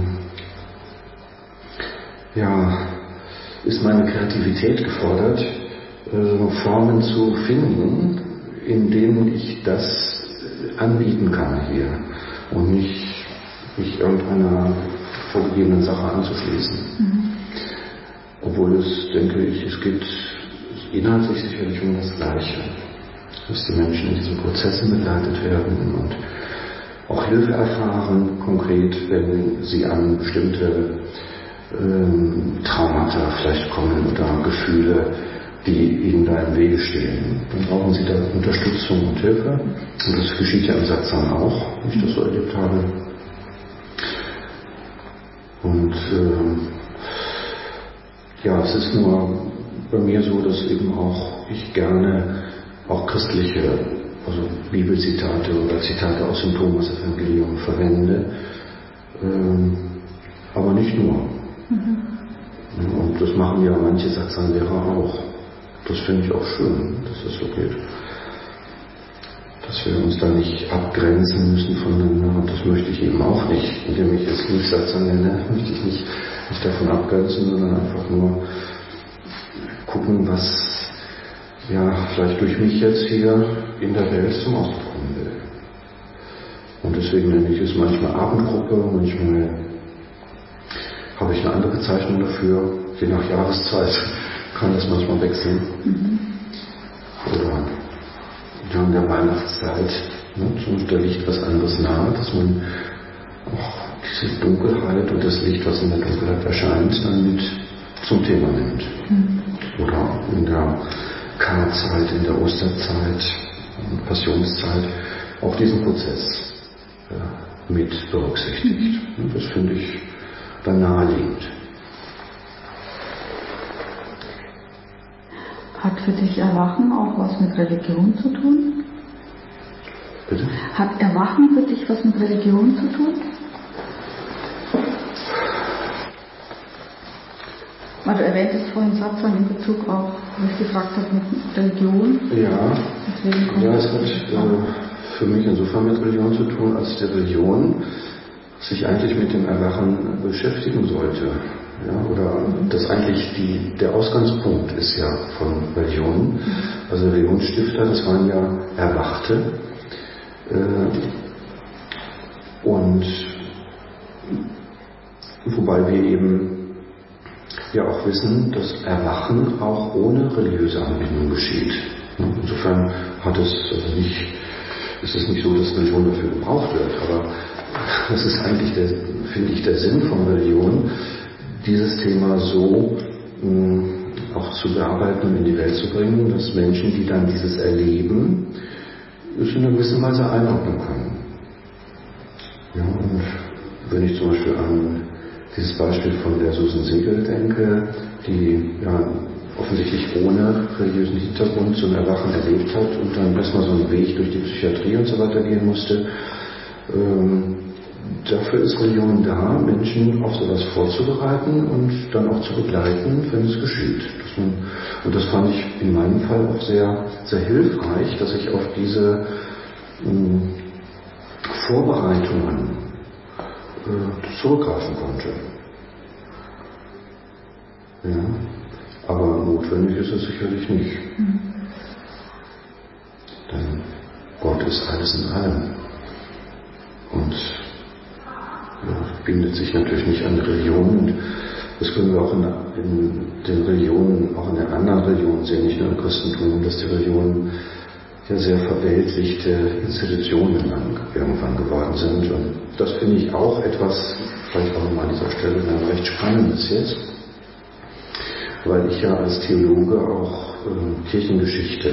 S2: ja, ist meine Kreativität gefordert, äh, Formen zu finden, in denen ich das anbieten kann hier und nicht mich irgendeiner vorgegebenen Sache anzuschließen. Mhm. Obwohl es, denke ich, es geht inhaltlich sicherlich um das Gleiche, dass die Menschen in diesen Prozessen begleitet werden und auch Hilfe erfahren, konkret, wenn sie an bestimmte ähm, Traumata vielleicht kommen oder Gefühle, die ihnen da im Wege stehen. Dann brauchen sie da Unterstützung und Hilfe. Und das geschieht ja im Satsang auch, wie ich das so erlebt habe. Und äh, ja, es ist nur bei mir so, dass eben auch ich gerne auch christliche, also Bibelzitate oder Zitate aus dem Thomas-Evangelium verwende, äh, aber nicht nur. Mhm. Und das machen ja manche Satsang-Lehrer auch. Das finde ich auch schön, dass das so geht. Dass wir uns da nicht abgrenzen müssen voneinander. Und das möchte ich eben auch nicht. Indem ich es nicht Satsang nenne, möchte ich nicht, nicht davon abgrenzen, sondern einfach nur gucken, was ja vielleicht durch mich jetzt hier in der Welt zum Ausdruck kommen will. Und deswegen nenne ich es manchmal Abendgruppe, manchmal habe ich eine andere Bezeichnung dafür, je nach Jahreszeit kann das manchmal wechseln. Mhm. Oder in der Weihnachtszeit, ne, zum der Licht was anderes nahe, dass man auch diese Dunkelheit und das Licht, was in der Dunkelheit erscheint, dann mit zum Thema nimmt. Mhm. Oder in der Karzeit, in der Osterzeit, Passionszeit, auch diesen Prozess ja, mit berücksichtigt. Mhm. Das finde ich dann naheliegend.
S1: Hat für dich Erwachen auch was mit Religion zu tun?
S2: Bitte?
S1: Hat Erwachen für dich was mit Religion zu tun? Weil du erwähntest vorhin Satsang in Bezug auf, was ich gefragt habe, mit Religion.
S2: Ja, ja, es hat äh, für mich insofern mit Religion zu tun, als die Religion sich eigentlich mit dem Erwachen beschäftigen sollte. Ja, oder das eigentlich die, der Ausgangspunkt ist ja von Religionen. Also Religionsstifter, das waren ja Erwachte. Äh, und wobei wir eben ja auch wissen, dass Erwachen auch ohne religiöse Anbindung geschieht. Insofern hat es also nicht, ist es nicht so, dass Religion dafür gebraucht wird, aber das ist eigentlich der, finde ich, der Sinn von Religion, dieses Thema so mh, auch zu bearbeiten und in die Welt zu bringen, dass Menschen, die dann dieses erleben, es in einer gewissen Weise einordnen können. Ja, und wenn ich zum Beispiel an dieses Beispiel von der Susan Siegel denke, die ja offensichtlich ohne religiösen Hintergrund so ein Erwachen erlebt hat und dann erstmal so einen Weg durch die Psychiatrie und so weiter gehen musste. Ähm, dafür ist Religion da, Menschen auf sowas vorzubereiten und dann auch zu begleiten, wenn es geschieht. Dass man, und das fand ich in meinem Fall auch sehr, sehr hilfreich, dass ich auf diese mh, Vorbereitungen äh, zurückgreifen konnte. Ja, aber notwendig ist es sicherlich nicht. Mhm. Denn Gott ist alles in allem. Und ja, bindet sich natürlich nicht an Religionen. Und das können wir auch in, in den Religionen, auch in den anderen Religionen sehen, nicht nur im Christentum, dass die Religionen ja sehr verweltlichte Institutionen dann irgendwann geworden sind. Und das finde ich auch etwas, vielleicht auch nochmal an dieser Stelle, dann recht Spannendes jetzt, weil ich ja als Theologe auch äh, Kirchengeschichte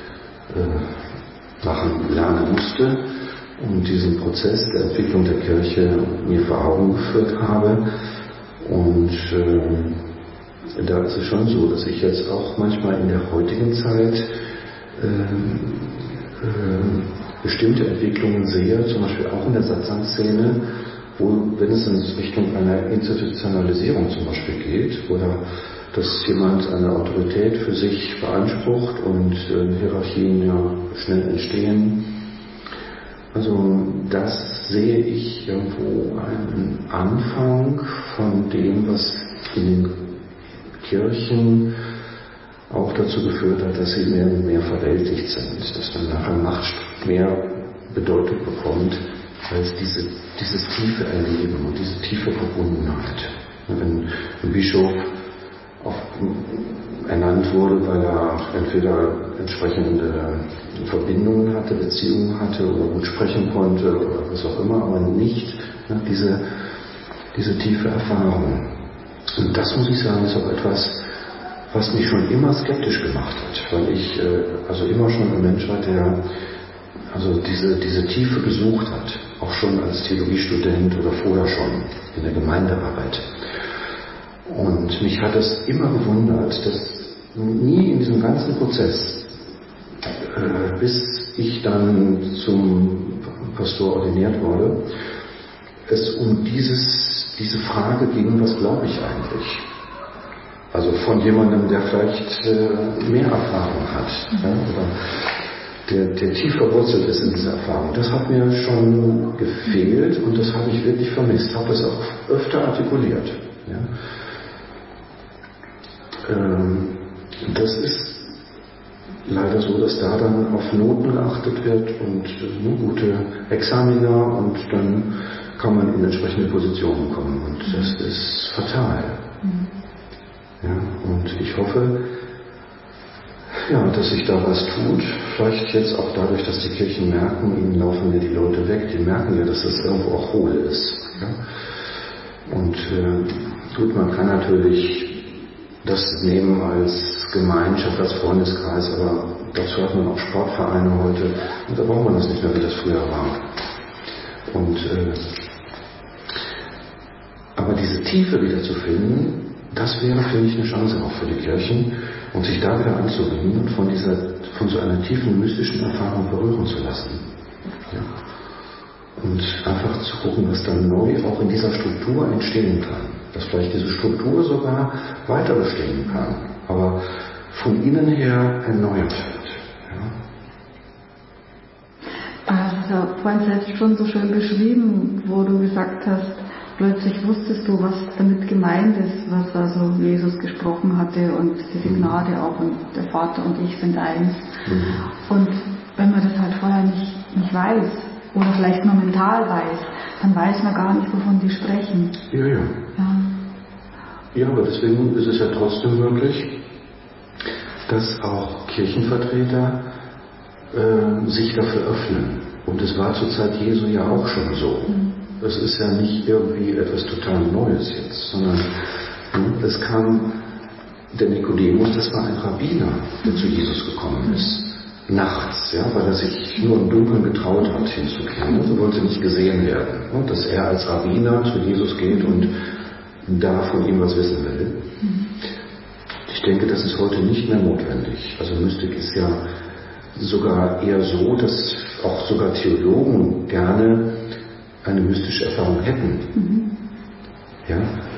S2: äh, machen lernen musste und diesen Prozess der Entwicklung der Kirche mir vor Augen geführt habe. Und äh, da ist es schon so, dass ich jetzt auch manchmal in der heutigen Zeit äh, äh, bestimmte Entwicklungen sehe, zum Beispiel auch in der Satsang-Szene, wo, wenn es in Richtung einer Institutionalisierung zum Beispiel geht, oder dass jemand eine Autorität für sich beansprucht und äh, Hierarchien ja schnell entstehen. Also das sehe ich irgendwo einen Anfang von dem, was in den Kirchen auch dazu geführt hat, dass sie mehr und mehr verweltlicht sind, dass dann nachher Macht mehr Bedeutung bekommt als diese, dieses tiefe Erleben und diese tiefe Verbundenheit. Wenn ein Bischof auf, ernannt wurde, weil er entweder entsprechende Verbindungen hatte, Beziehungen hatte oder gut sprechen konnte oder was auch immer, aber nicht ne, diese, diese tiefe Erfahrung. Und das, muss ich sagen, ist auch etwas, was mich schon immer skeptisch gemacht hat, weil ich äh, also immer schon ein Mensch war, der also diese, diese Tiefe gesucht hat, auch schon als Theologiestudent oder vorher schon in der Gemeindearbeit. Und mich hat es immer gewundert, dass nie in diesem ganzen Prozess, äh, bis ich dann zum Pastor ordiniert wurde, es um dieses, diese Frage ging, was glaube ich eigentlich? Also von jemandem, der vielleicht äh, mehr Erfahrung hat, ja, oder der, der tief verwurzelt ist in dieser Erfahrung. Das hat mir schon gefehlt und das habe ich wirklich vermisst, habe das auch öfter artikuliert. Ja. Das ist leider so, dass da dann auf Noten geachtet wird und nur gute Examina und dann kann man in entsprechende Positionen kommen und das ist fatal. Mhm. Ja, und ich hoffe, ja, dass sich da was tut, vielleicht jetzt auch dadurch, dass die Kirchen merken, ihnen laufen ja die Leute weg, die merken ja, dass das irgendwo auch hohl ist. Ja? Und äh, gut, man kann natürlich das nehmen als Gemeinschaft, als Freundeskreis, aber dazu hat man auch Sportvereine heute und da braucht man das nicht mehr, wie das früher war. Und äh, aber diese Tiefe wieder zu finden, das wäre, finde ich, eine Chance auch für die Kirchen und sich da wieder anzubinden und von dieser, von so einer tiefen mystischen Erfahrung berühren zu lassen. Ja. Und einfach zu gucken, was dann neu auch in dieser Struktur entstehen kann. Dass vielleicht diese Struktur sogar weiter bestehen kann, aber von innen her erneuert wird.
S1: Ja. Du hast ja vorhin selbst schon so schön beschrieben, wo du gesagt hast, plötzlich wusstest du, was damit gemeint ist, was also Jesus gesprochen hatte und diese Gnade auch und der Vater und ich sind eins. Mhm. Und wenn man das halt vorher nicht, nicht weiß oder vielleicht nur mental weiß, dann weiß man gar nicht, wovon die sprechen.
S2: Ja, ja. Ja, ja aber deswegen ist es ja trotzdem möglich, dass auch Kirchenvertreter äh, sich dafür öffnen. Und es war zur Zeit Jesu ja auch schon so. Mhm. Es ist ja nicht irgendwie etwas total Neues jetzt, sondern ne, es kam der Nikodemus, das war ein Rabbiner, der zu Jesus gekommen ist. Nachts, ja, weil er sich nur im Dunkeln getraut hat hinzugehen. Also wollte nicht gesehen werden. Und dass er als Rabbiner zu Jesus geht und da von ihm was wissen will. Ich denke, das ist heute nicht mehr notwendig. Also Mystik ist ja sogar eher so, dass auch sogar Theologen gerne eine mystische Erfahrung hätten. Mhm. Ja?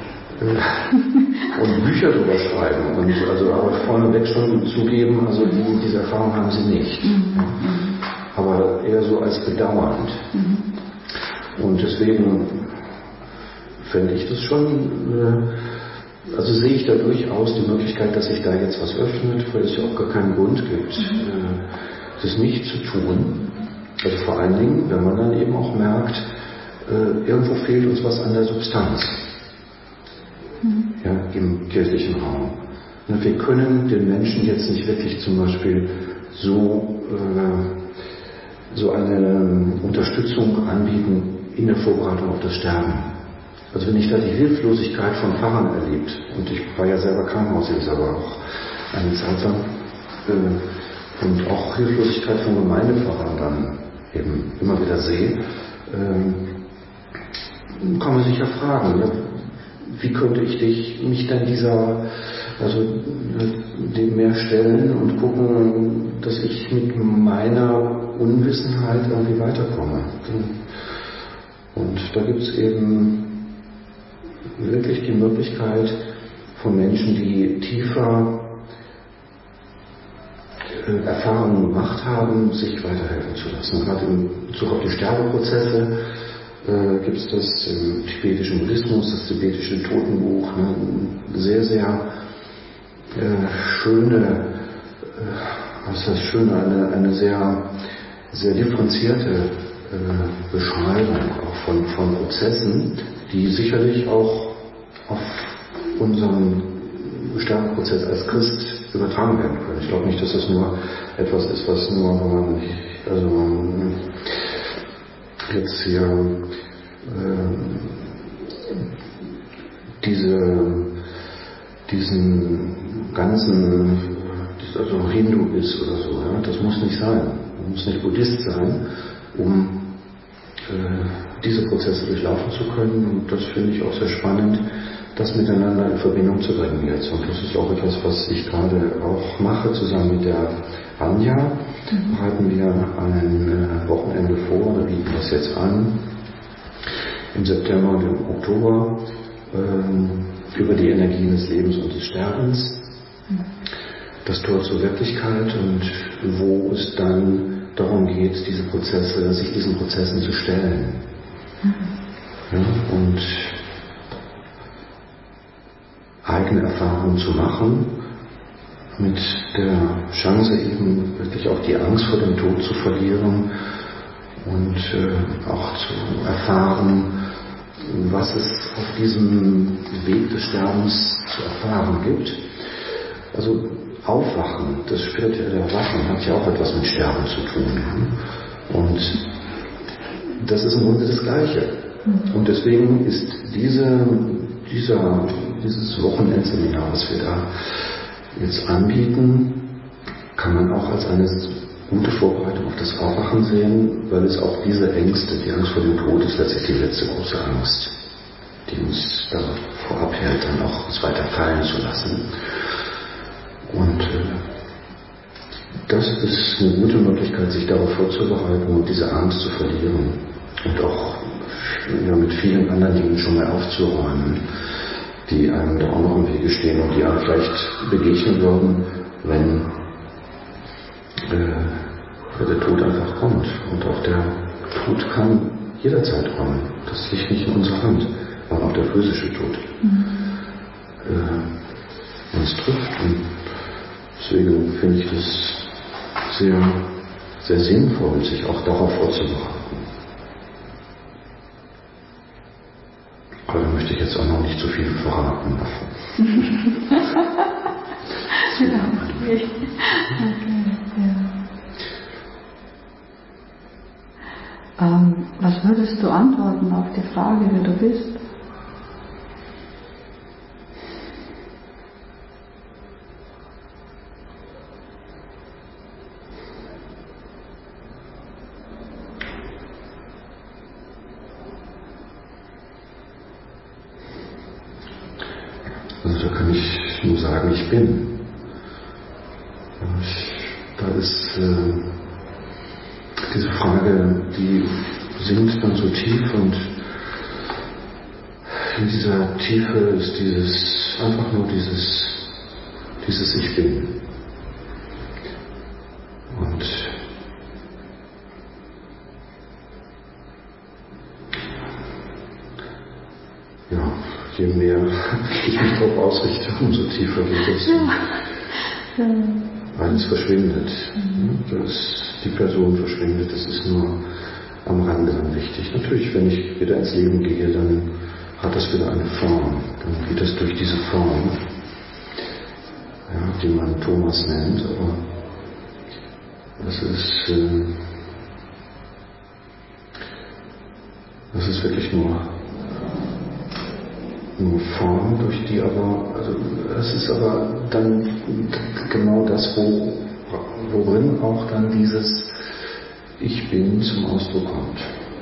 S2: Und Bücher darüber schreiben und also aber vorneweg schon zugeben, also die, diese Erfahrung haben sie nicht. Mhm. Ja? Aber eher so als bedauernd. Mhm. Und deswegen fände ich das schon, also sehe ich da durchaus die Möglichkeit, dass sich da jetzt was öffnet, weil es ja auch gar keinen Grund gibt, mhm. das nicht zu tun. Also vor allen Dingen, wenn man dann eben auch merkt, irgendwo fehlt uns was an der Substanz. Mhm. Ja, im kirchlichen Raum. Wir können den Menschen jetzt nicht wirklich zum Beispiel so, äh, so eine Unterstützung anbieten in der Vorbereitung auf das Sterben. Also wenn ich da die Hilflosigkeit von Pfarrern erlebt, und ich war ja selber Krankenhausleser, aber auch eine Zeit lang, äh, und auch Hilflosigkeit von Gemeindepfarrern dann eben immer wieder sehe, äh, kann man sich ja fragen, ne? Wie könnte ich dich, mich dann dieser, also dem mehr stellen und gucken, dass ich mit meiner Unwissenheit irgendwie weiterkomme. Und da gibt es eben wirklich die Möglichkeit von Menschen, die tiefer äh, Erfahrungen gemacht haben, sich weiterhelfen zu lassen. Gerade im Bezug auf die Sterbeprozesse äh, gibt es das im tibetischen Buddhismus, das tibetische Totenbuch, ne, sehr, sehr äh, schöne, äh, was heißt schöne, eine, eine sehr, sehr differenzierte äh, Beschreibung auch von, von Prozessen, die sicherlich auch auf unseren Sterbeprozess als Christ übertragen werden können. Ich glaube nicht, dass das nur etwas ist, was nur, wenn man nicht, also jetzt hier äh, diese, diesen ganzen, also Hindu ist oder so, ja, das muss nicht sein. Man muss nicht Buddhist sein, um äh, diese Prozesse durchlaufen zu können. Und das finde ich auch sehr spannend, das miteinander in Verbindung zu bringen jetzt. Und das ist auch etwas, was ich gerade auch mache, zusammen mit der Anja. Mhm. Bereiten wir ein Wochenende vor, wir bieten das jetzt an, im September und im Oktober, ähm, über die Energien des Lebens und des Sterbens, mhm. das Tor zur Wirklichkeit, und wo es dann darum geht, diese Prozesse, sich diesen Prozessen zu stellen. Mhm. Ja, und eigene Erfahrungen zu machen, mit der Chance eben wirklich auch die Angst vor dem Tod zu verlieren und äh, auch zu erfahren, was es auf diesem Weg des Sterbens zu erfahren gibt. Also Aufwachen, das spirituelle Erwachen hat ja auch etwas mit Sterben zu tun. Und das ist im Grunde das Gleiche. Und deswegen ist diese, dieser, dieses Wochenendseminar, was wir da jetzt anbieten, kann man auch als eine gute Vorbereitung auf das Aufwachen sehen, weil es auch diese Ängste, die Angst vor dem Tod ist letztlich die letzte große Angst, die uns davor abhält, dann auch uns weiter fallen zu lassen. Und äh, das ist eine gute Möglichkeit, sich darauf vorzubereiten und diese Angst zu verlieren und auch ja, mit vielen anderen Dingen schon mal aufzuräumen, die einem da auch noch im Wege stehen und die einem vielleicht begegnen würden, wenn äh, der Tod einfach kommt. Und auch der Tod kann jederzeit kommen. Das liegt nicht in unserer Hand, aber auch der physische Tod mhm. äh, uns trifft. Und deswegen finde ich das sehr, sehr sinnvoll, sich auch darauf vorzubereiten. Aber da möchte ich jetzt auch noch nicht zu viel verraten davon.
S1: Ja, okay. Okay, ja. Ähm, was würdest du antworten auf die Frage, wer du bist?
S2: Also da kann ich nur sagen, ich bin. Ich, da ist äh, diese Frage, die sinkt dann so tief, und in dieser Tiefe ist dieses, einfach nur dieses, dieses Ich bin. Und ja, je mehr ich mich darauf ausrichte, umso tiefer geht es. Ja. Alles verschwindet. Das, die Person verschwindet. Das ist nur am Rande dann wichtig. Natürlich, wenn ich wieder ins Leben gehe, dann hat das wieder eine Form. Dann geht es durch diese Form, ja, die man Thomas nennt, aber das ist, äh, das ist wirklich nur, nur Form, durch die aber, also es ist aber dann genau das, wo, worin auch dann dieses Ich Bin zum Ausdruck kommt.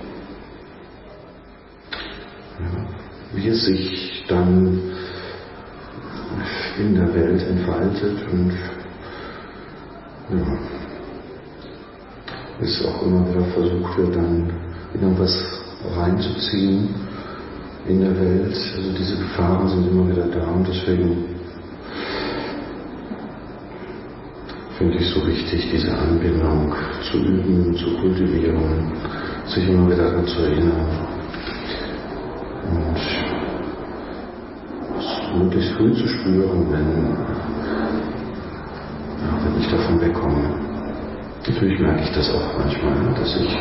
S2: Ja, wie es sich dann in der Welt entfaltet, und ja, es auch immer wieder versucht wird, dann in irgendwas reinzuziehen in der Welt. Also diese Gefahren sind immer wieder da, und deswegen finde ich so wichtig, diese Anbindung zu üben, zu kultivieren, sich immer wieder daran zu erinnern und es möglichst früh zu spüren, wenn, ja, wenn ich davon wegkomme. Natürlich merke ich das auch manchmal, dass ich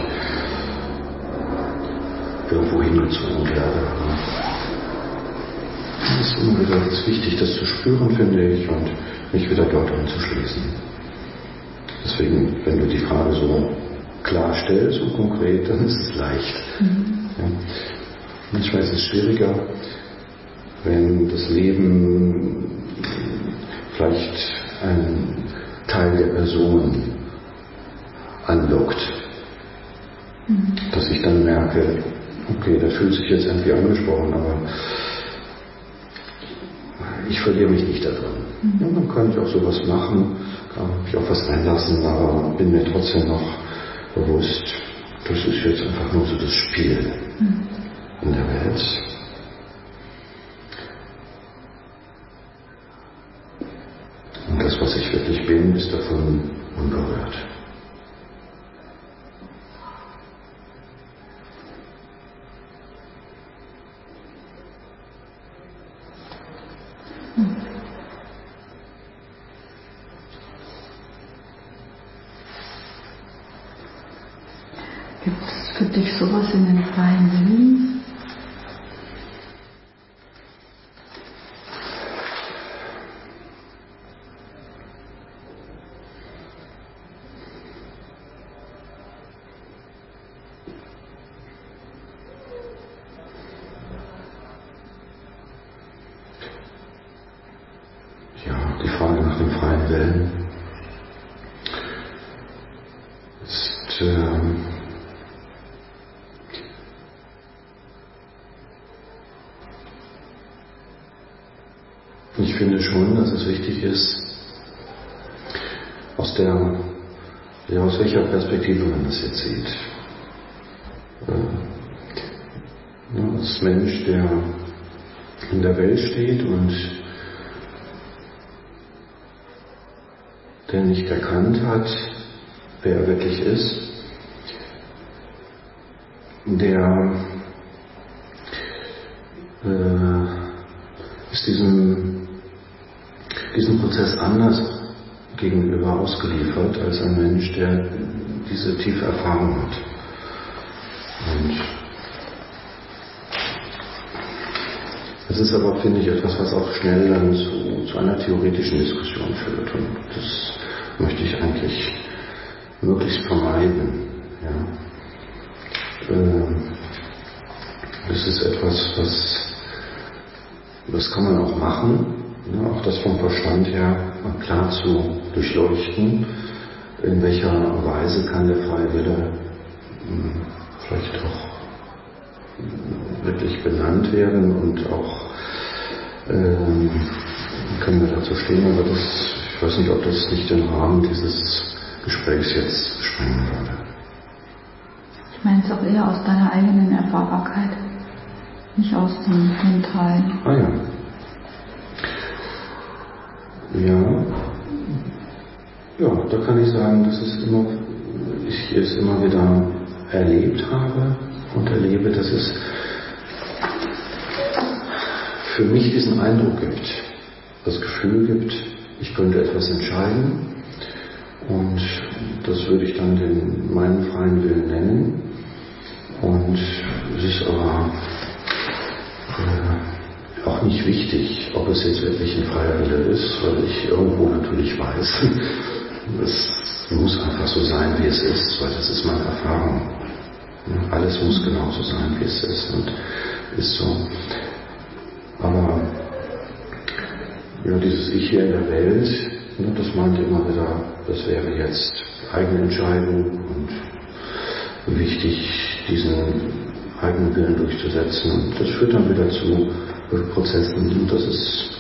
S2: irgendwo hingezogen werde. Es ist immer wieder ganz wichtig, das zu spüren, finde ich, und mich wieder dort anzuschließen. Deswegen, wenn du die Frage so klar stellst und konkret, dann ist es leicht. Mhm. Ja. Manchmal ist es schwieriger, wenn das Leben vielleicht einen Teil der Person anlockt, mhm. dass ich dann merke, okay, der fühlt sich jetzt irgendwie angesprochen, aber ich verliere mich nicht darin. Mhm. Ja, dann kann ich auch sowas machen, kann mich auf was einlassen, aber bin mir trotzdem noch bewusst, das ist jetzt einfach nur so das Spiel mhm. in der Welt. Und das, was ich wirklich bin, ist davon unberührt.
S1: Gibt es für dich sowas in den freien Willen?
S2: Ja, die Frage nach dem freien Willen ist ähm, ich finde schon, dass es wichtig ist, aus der, ja, aus welcher Perspektive man das jetzt sieht. Ja, als Mensch, der in der Welt steht und der nicht erkannt hat, wer er wirklich ist, der äh, ist diesem, diesem Prozess anders gegenüber ausgeliefert als ein Mensch, der diese tiefe Erfahrung hat. Und das ist aber, finde ich, etwas, was auch schnell dann zu, zu einer theoretischen Diskussion führt. Und das möchte ich eigentlich möglichst vermeiden. Ja. Das ist etwas, was, das kann man auch machen, ja, auch das vom Verstand her klar zu durchleuchten, in welcher Weise kann der freie Wille vielleicht auch wirklich benannt werden und auch ähm, können wir dazu stehen, aber das, ich weiß nicht, ob das nicht den Rahmen dieses Gesprächs jetzt sprengen würde.
S1: Ich meine es auch eher aus deiner eigenen Erfahrbarkeit, nicht aus dem Mentalen.
S2: Ah ja. Ja. Ja, da kann ich sagen, dass es immer, ich es immer wieder erlebt habe und erlebe, dass es für mich diesen Eindruck gibt, das Gefühl gibt, ich könnte etwas entscheiden und das würde ich dann den meinen freien Willen nennen und es ist aber äh, auch nicht wichtig, ob es jetzt wirklich ein freier Wille ist, weil ich irgendwo natürlich weiß, es muss einfach so sein, wie es ist, weil das ist meine Erfahrung. Alles muss genauso sein, wie es ist und ist so. Aber ja, dieses Ich hier in der Welt, ne, das meint immer wieder, das wäre jetzt eigene Entscheidung und wichtig, diesen eigenen Willen durchzusetzen. Und das führt dann wieder zu Prozessen. Und das ist,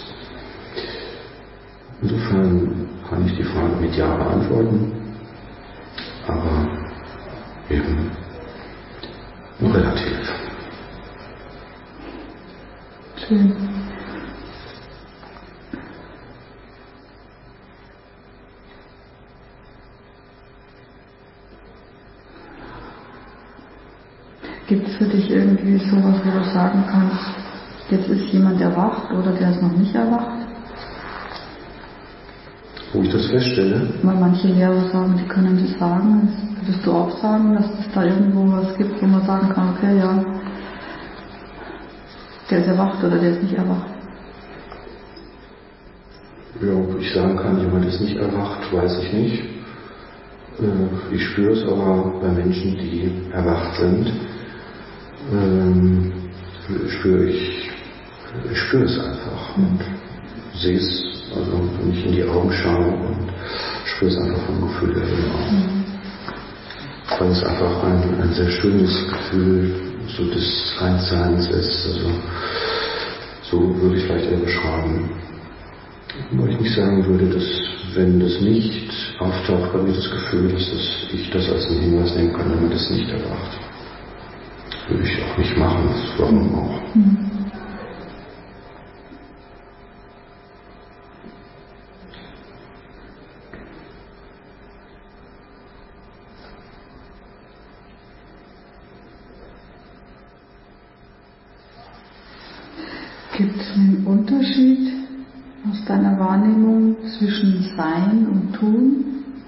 S2: insofern kann ich die Frage mit Ja beantworten, aber eben nur relativ.
S1: Schön. Gibt es für dich irgendwie sowas, wo du sagen kannst, jetzt ist jemand erwacht oder der ist noch nicht erwacht?
S2: Wo ich das feststelle?
S1: Weil manche Lehrer sagen, die können das sagen. Würdest du auch sagen, dass es da irgendwo was gibt, wo man sagen kann, okay, ja, der ist erwacht oder der ist nicht erwacht?
S2: Ja, ob ich sagen kann, jemand ist nicht erwacht, weiß ich nicht. Ich spüre es aber bei Menschen, die erwacht sind, spüre ich, ich spüre es einfach und sehe es, also wenn ich in die Augen schaue und spüre es einfach vom Gefühl her immer. Mhm. Weil es einfach ein, ein sehr schönes Gefühl so des Einsseins ist, also so würde ich vielleicht eher beschreiben. Weil ich nicht sagen würde, dass wenn das nicht auftaucht, bei mir das Gefühl, dass das, ich das als einen Hinweis nehmen kann, wenn man das nicht erwacht. Das würde ich auch nicht machen, warum auch. Mhm.
S1: Gibt es einen Unterschied aus deiner Wahrnehmung zwischen Sein und Tun?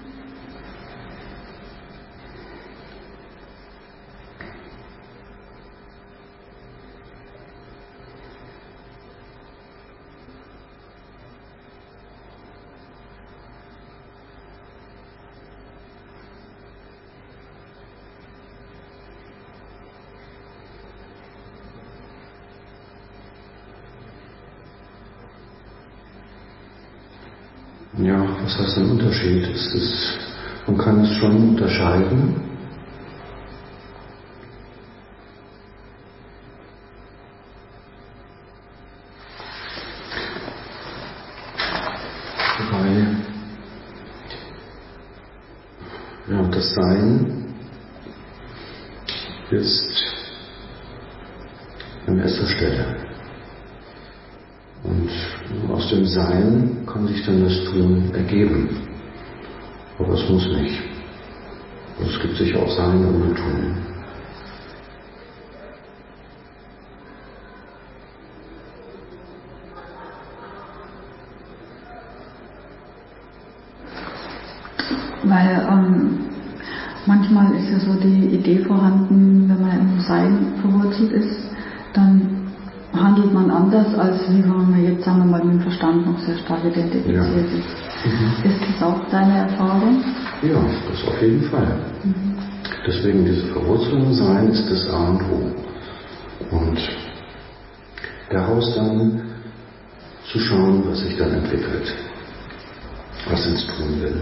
S2: Ja, was heißt ein Unterschied? Es ist, man kann es schon unterscheiden. Weil ja, das Sein ist an erster Stelle. Und aus dem Sein kann sich dann das Tun ergeben. Aber es muss nicht. Und es gibt sicher auch Sein ohne Tun.
S1: Weil ähm, manchmal ist ja so die Idee vorhanden, wenn man im Sein verwurzelt ist, dann handelt man anders, als wie wenn man jetzt, sagen wir mal, mit dem Verstand noch sehr stark identifiziert
S2: ja.
S1: ist. Mhm. Ist das auch deine Erfahrung?
S2: Ja, das auf jeden Fall. Mhm. Deswegen diese Verwurzelung im Sein ist das A und O. Und daraus dann zu schauen, was sich dann entwickelt, was ins Tun will.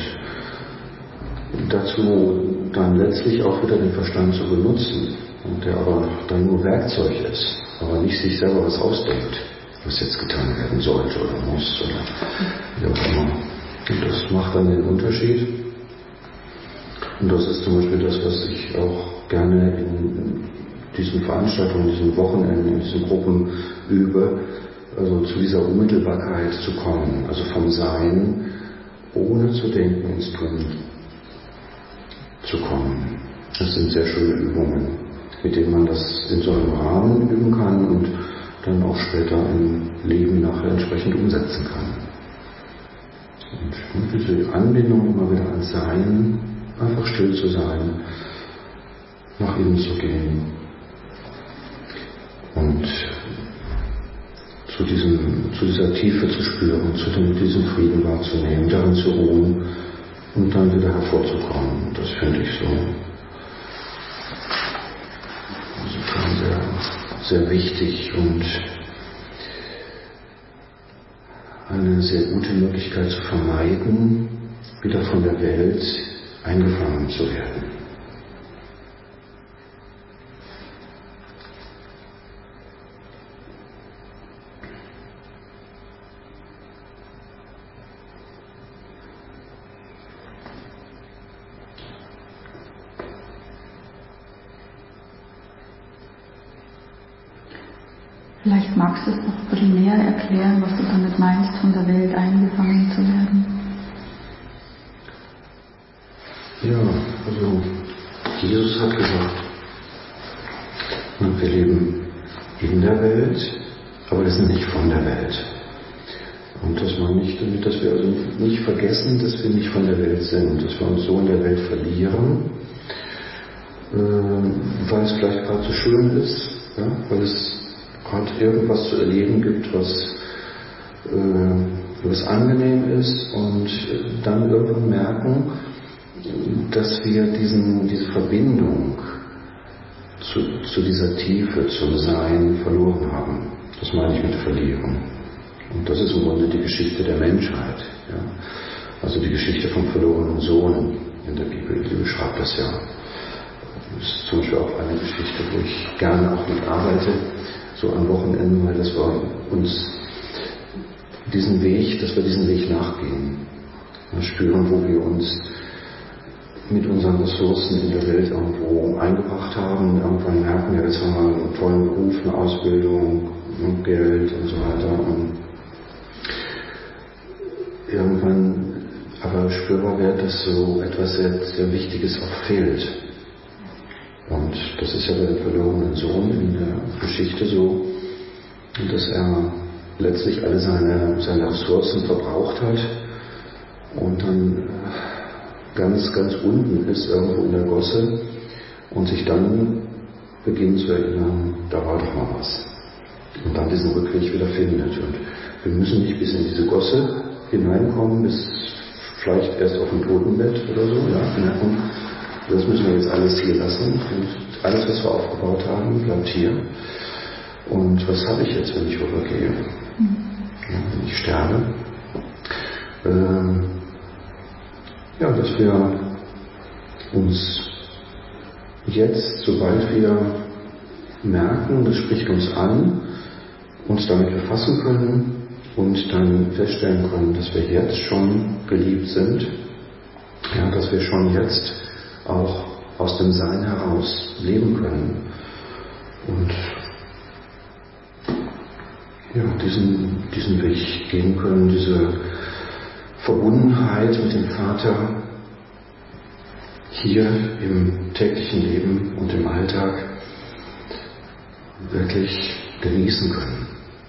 S2: Und dazu dann letztlich auch wieder den Verstand zu benutzen, und der aber dann nur Werkzeug ist, aber nicht sich selber was ausdenkt. was jetzt getan werden sollte oder muss oder wie auch immer. Und das macht dann den Unterschied. Und das ist zum Beispiel das, was ich auch gerne in diesen Veranstaltungen, in diesen Wochenenden, in diesen Gruppen übe, also zu dieser Unmittelbarkeit zu kommen, also vom Sein, ohne zu denken, ins Tun zu kommen. Das sind sehr schöne Übungen, mit denen man das in so einem Rahmen üben kann und dann auch später im Leben nachher entsprechend umsetzen kann. Und diese Anbindung immer wieder ans Sein, einfach still zu sein, nach innen zu gehen und zu, diesem, zu dieser Tiefe zu spüren, zu dem, diesem Frieden wahrzunehmen, darin zu ruhen und dann wieder hervorzukommen. Das finde ich so insofern sehr, sehr wichtig und eine sehr gute Möglichkeit zu vermeiden, wieder von der Welt eingefangen zu werden.
S1: Vielleicht magst du es noch ein bisschen näher erklären, was du damit meinst, von der Welt eingefangen zu werden.
S2: Ja, also Jesus hat gesagt, wir leben in der Welt, aber wir sind nicht von der Welt. Und das meine ich damit, dass wir also nicht vergessen, dass wir nicht von der Welt sind, dass wir uns so in der Welt verlieren, äh, weil es vielleicht gerade so schön ist, ja, weil es gerade irgendwas zu erleben gibt, was, äh, was angenehm ist und dann irgendwann merken, dass wir diesen, diese Verbindung zu, zu dieser Tiefe, zum Sein verloren haben. Das meine ich mit verlieren. Und das ist im Grunde die Geschichte der Menschheit. Ja? Also die Geschichte vom verlorenen Sohn in der Bibel, die beschreibt das ja. Das ist zum Beispiel auch eine Geschichte, wo ich gerne auch mit arbeite, so am Wochenende, weil das wir uns diesen Weg, dass wir diesen Weg nachgehen. Wir spüren, wo wir uns mit unseren Ressourcen in der Welt irgendwo eingebracht haben, irgendwann merken, ja, jetzt haben wir einen tollen Beruf, eine Ausbildung, Geld und so weiter. Und irgendwann aber spürbar wird, dass so etwas sehr, sehr Wichtiges auch fehlt. Und das ist ja bei dem verlorenen Sohn in der Geschichte so, dass er letztlich alle seine, seine Ressourcen verbraucht hat und dann ganz, ganz unten ist, irgendwo in der Gosse und sich dann beginnt zu erinnern, da war doch mal was. Und dann diesen Rückweg wieder findet. Und wir müssen nicht bis in diese Gosse hineinkommen, bis vielleicht erst auf dem Totenbett oder so, ja, und das müssen wir jetzt alles hier lassen. Und alles, was wir aufgebaut haben, bleibt hier. Und was habe ich jetzt, wenn ich rübergehe? Ja, wenn ich sterbe? Ähm, ja, dass wir uns jetzt, sobald wir merken, das spricht uns an, uns damit befassen können und dann feststellen können, dass wir jetzt schon geliebt sind, ja, dass wir schon jetzt auch aus dem Sein heraus leben können und ja, diesen, diesen Weg gehen können, diese Verbundenheit mit dem Vater hier im täglichen Leben und im Alltag wirklich genießen können.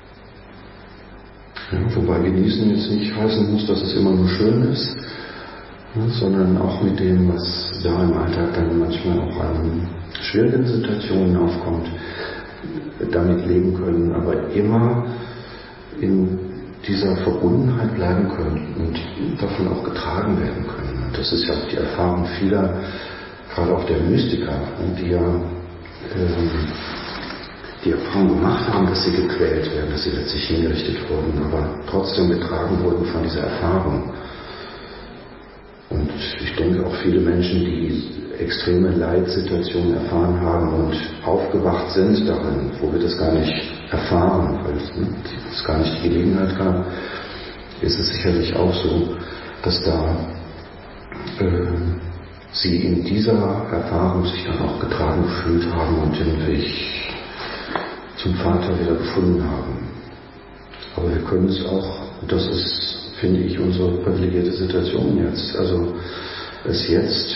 S2: Ja, wobei genießen jetzt nicht heißen muss, dass es immer nur schön ist, ja, sondern auch mit dem, was da im Alltag dann manchmal auch an schwierigen Situationen aufkommt, damit leben können, aber immer in dieser Verbundenheit bleiben können und davon auch getragen werden können. Und das ist ja auch die Erfahrung vieler, gerade auch der Mystiker, die ja ähm, die Erfahrung gemacht haben, dass sie gequält werden, dass sie letztlich hingerichtet wurden, aber trotzdem getragen wurden von dieser Erfahrung. Und ich denke auch viele Menschen, die extreme Leitsituationen erfahren haben und aufgewacht sind darin, wo wir das gar nicht erfahren, weil es gar nicht die Gelegenheit gab, ist es sicherlich auch so, dass da äh, sie in dieser Erfahrung sich dann auch getragen gefühlt haben und den Weg zum Vater wieder gefunden haben. Aber wir können es auch, und das ist, finde ich, unsere privilegierte Situation jetzt, also es jetzt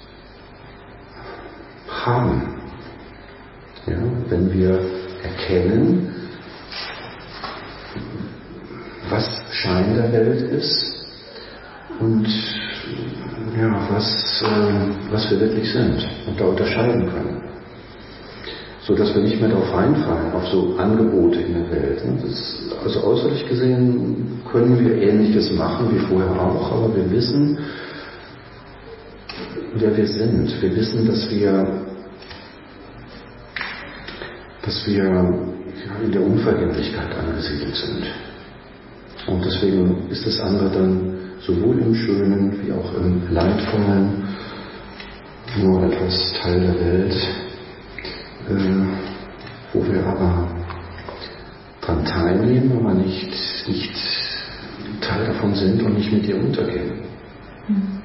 S2: haben. Ja, wenn wir erkennen, was Schein der Welt ist und ja, was, äh, was wir wirklich sind und da unterscheiden können. So dass wir nicht mehr darauf reinfallen, auf so Angebote in der Welt. Das, also äußerlich gesehen können wir Ähnliches machen wie vorher auch, aber wir wissen, wer wir sind. Wir wissen, dass wir, dass wir ja, in der Unvergänglichkeit angesiedelt sind. Und deswegen ist das andere dann sowohl im Schönen wie auch im Leidvollen nur etwas Teil der Welt, äh, wo wir aber dran teilnehmen, aber nicht, nicht Teil davon sind und nicht mit ihr untergehen.
S1: Mhm.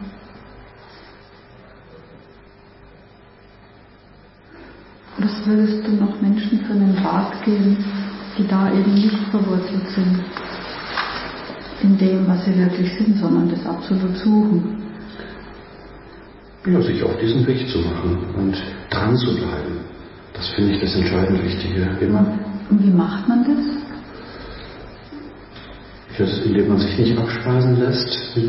S1: Was würdest du noch Menschen für einen Rat geben, die da eben nicht verwurzelt sind in dem, was sie wirklich sind, sondern das absolut suchen?
S2: Ja, sich auf diesen Weg zu machen und dran zu bleiben. Das finde ich das entscheidend Wichtige. Immer.
S1: Und wie macht man das?
S2: Das, indem man sich nicht abspeisen lässt mit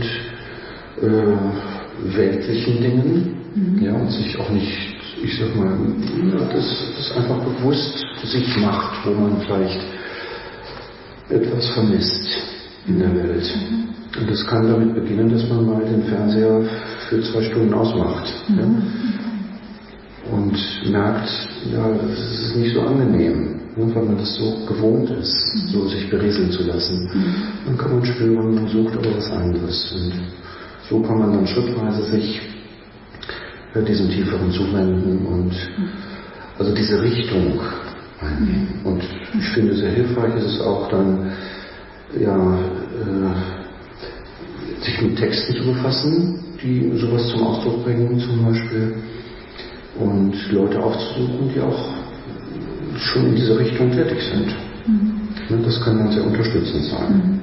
S2: äh, weltlichen Dingen, mhm. ja, und sich auch nicht, ich sag mal, ja, das, das einfach bewusst sich macht, wo man vielleicht etwas vermisst in der Welt. Mhm. Und das kann damit beginnen, dass man mal den Fernseher für zwei Stunden ausmacht. Mhm. Ja, und merkt, ja, das ist nicht so angenehm, ne, weil man das so gewohnt ist, mhm. so sich berieseln zu lassen. Mhm. Dann kann man spüren, man sucht aber was anderes. Und so kann man dann schrittweise sich ja, diesem Tieferen zuwenden und mhm. also diese Richtung einnehmen. Mhm. Und ich finde, sehr hilfreich ist es auch dann, ja, äh, sich mit Texten zu befassen, die sowas zum Ausdruck bringen, zum Beispiel. Und Leute aufzusuchen, die auch schon in diese Richtung tätig sind. Mhm. Das kann dann sehr unterstützend sein.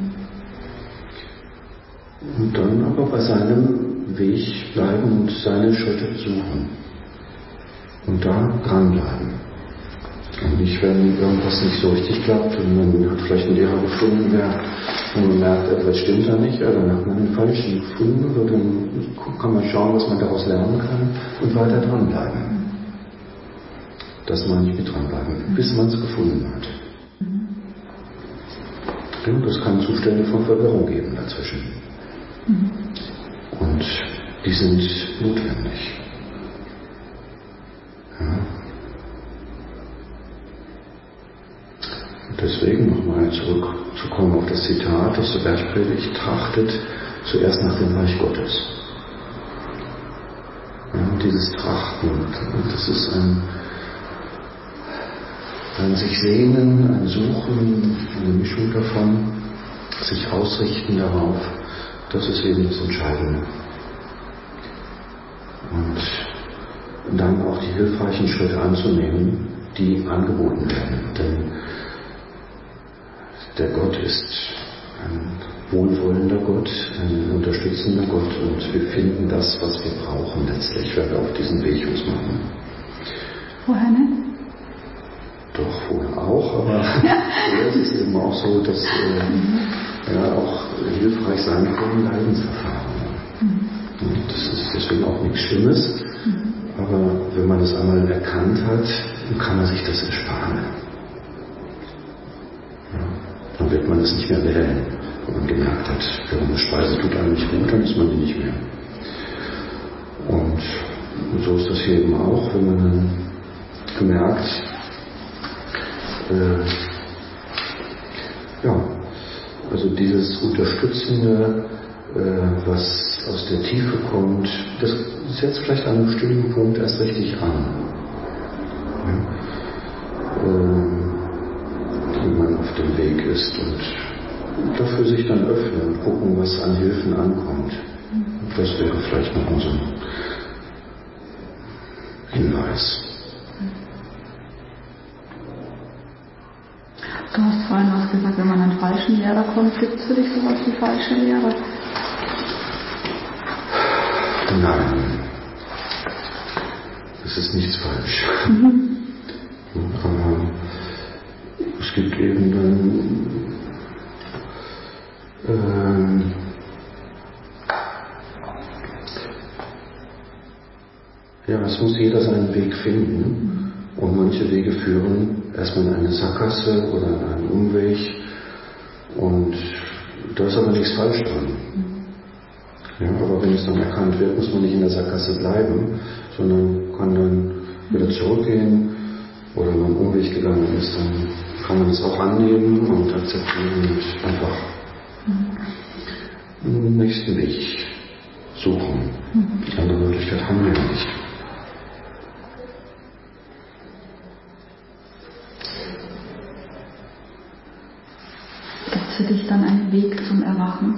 S2: Mhm. Und dann aber bei seinem Weg bleiben und seine Schritte suchen. Und da dranbleiben. Und nicht, wenn irgendwas nicht so richtig klappt und man hat vielleicht einen Lehrer gefunden, der, und man merkt, etwas stimmt da nicht, ja, dann hat man den Falschen gefunden und dann kann man schauen, was man daraus lernen kann und weiter dranbleiben. Das meine ich mit dranbleiben, bis man es gefunden hat. Ja, das kann Zustände von Verwirrung geben dazwischen. Und die sind notwendig. Ja. Deswegen nochmal zurückzukommen auf das Zitat aus der Bergpredigt: Trachtet zuerst nach dem Reich Gottes. Ja, und dieses Trachten, das ist ein, ein sich sehnen, ein Suchen, eine Mischung davon, sich ausrichten darauf, das ist eben das Entscheidende. Und dann auch die hilfreichen Schritte anzunehmen, die angeboten werden. Denn der Gott ist ein wohlwollender Gott, ein unterstützender Gott und wir finden das, was wir brauchen letztlich, wenn wir auf diesen Weg uns machen.
S1: Vorher nicht?
S2: Doch, vorher auch, aber es ist eben auch so, dass äh, mhm. ja auch hilfreich sein können, Leidenserfahrungen. Mhm. Das ist deswegen auch nichts Schlimmes, mhm. aber wenn man das einmal erkannt hat, dann kann man sich das ersparen. Dann wird man es nicht mehr wählen, wenn man gemerkt hat, wenn eine Speise tut einem nicht gut, dann ist man die nicht mehr. Und so ist das hier eben auch, wenn man dann gemerkt, äh, ja, also dieses Unterstützende, äh, was aus der Tiefe kommt, das setzt vielleicht an einem bestimmten Punkt erst richtig an. Ja? Äh, dafür sich dann öffnen und gucken, was an Hilfen ankommt. Das wäre vielleicht noch mal so ein Hinweis.
S1: Du hast vorhin was gesagt, wenn man einen falschen Lehrer kommt, gibt es für dich sowas wie falsche Lehrer?
S2: Nein, es ist nichts falsch. Mhm. Aber es gibt eben dann äh, ja, es muss jeder seinen Weg finden und manche Wege führen erstmal in eine Sackgasse oder in einen Umweg und da ist aber nichts falsch dran. Ja, aber wenn es dann erkannt wird, muss man nicht in der Sackgasse bleiben, sondern kann dann wieder zurückgehen oder wenn man einen Umweg gegangen ist, dann kann man es auch annehmen und akzeptieren und einfach einen nächsten Weg suchen. Die andere Möglichkeit haben wir ja nicht.
S1: Gibt es für dich dann einen Weg zum Erwachen?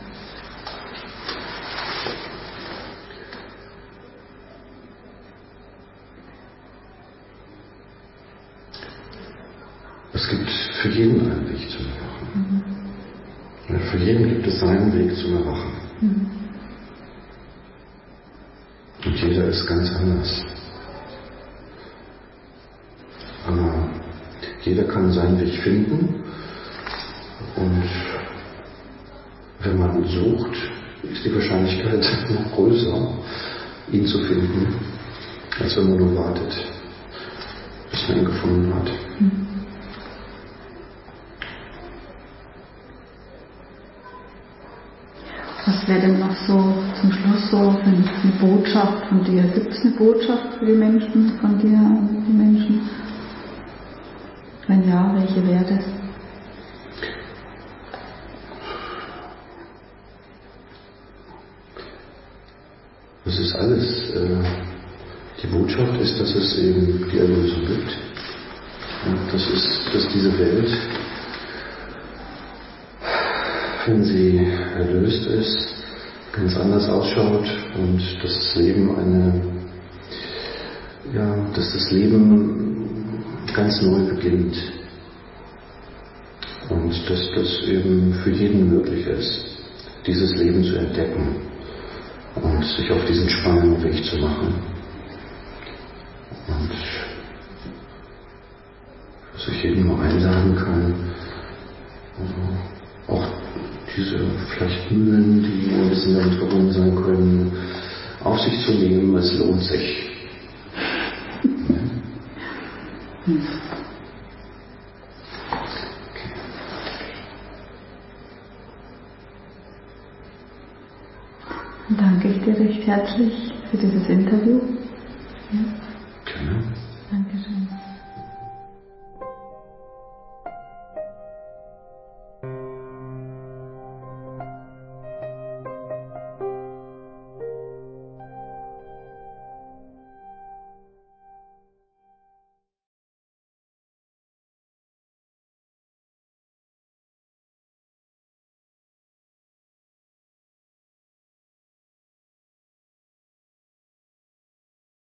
S2: Es gibt für jeden einen Weg zum Erwachen. Mhm. Ja, für jeden gibt es seinen Weg zum Erwachen. Mhm. Und jeder ist ganz anders. Aber jeder kann seinen Weg finden. Und wenn man sucht, ist die Wahrscheinlichkeit noch größer, ihn zu finden, als wenn man nur wartet, bis man ihn gefunden hat. Mhm.
S1: Was wäre denn noch so zum Schluss so für eine Botschaft von dir? Gibt es eine Botschaft für die Menschen, von dir an die Menschen? Wenn ja, welche wäre das?
S2: Das ist alles. Die Botschaft ist, dass es eben die Erlösung gibt. Und das ist, dass diese Welt, wenn sie erlöst ist, ganz anders ausschaut und dass das Leben eine, ja, dass das Leben ganz neu beginnt und dass das eben für jeden möglich ist, dieses Leben zu entdecken und sich auf diesen spannenden Weg zu machen und dass ich jeden nur einladen kann, also auch diese vielleicht Mühen, die ein bisschen damit verbunden sein können, auf sich zu nehmen, es lohnt sich. Hm.
S1: Danke ich dir recht herzlich für dieses Interview. Ja.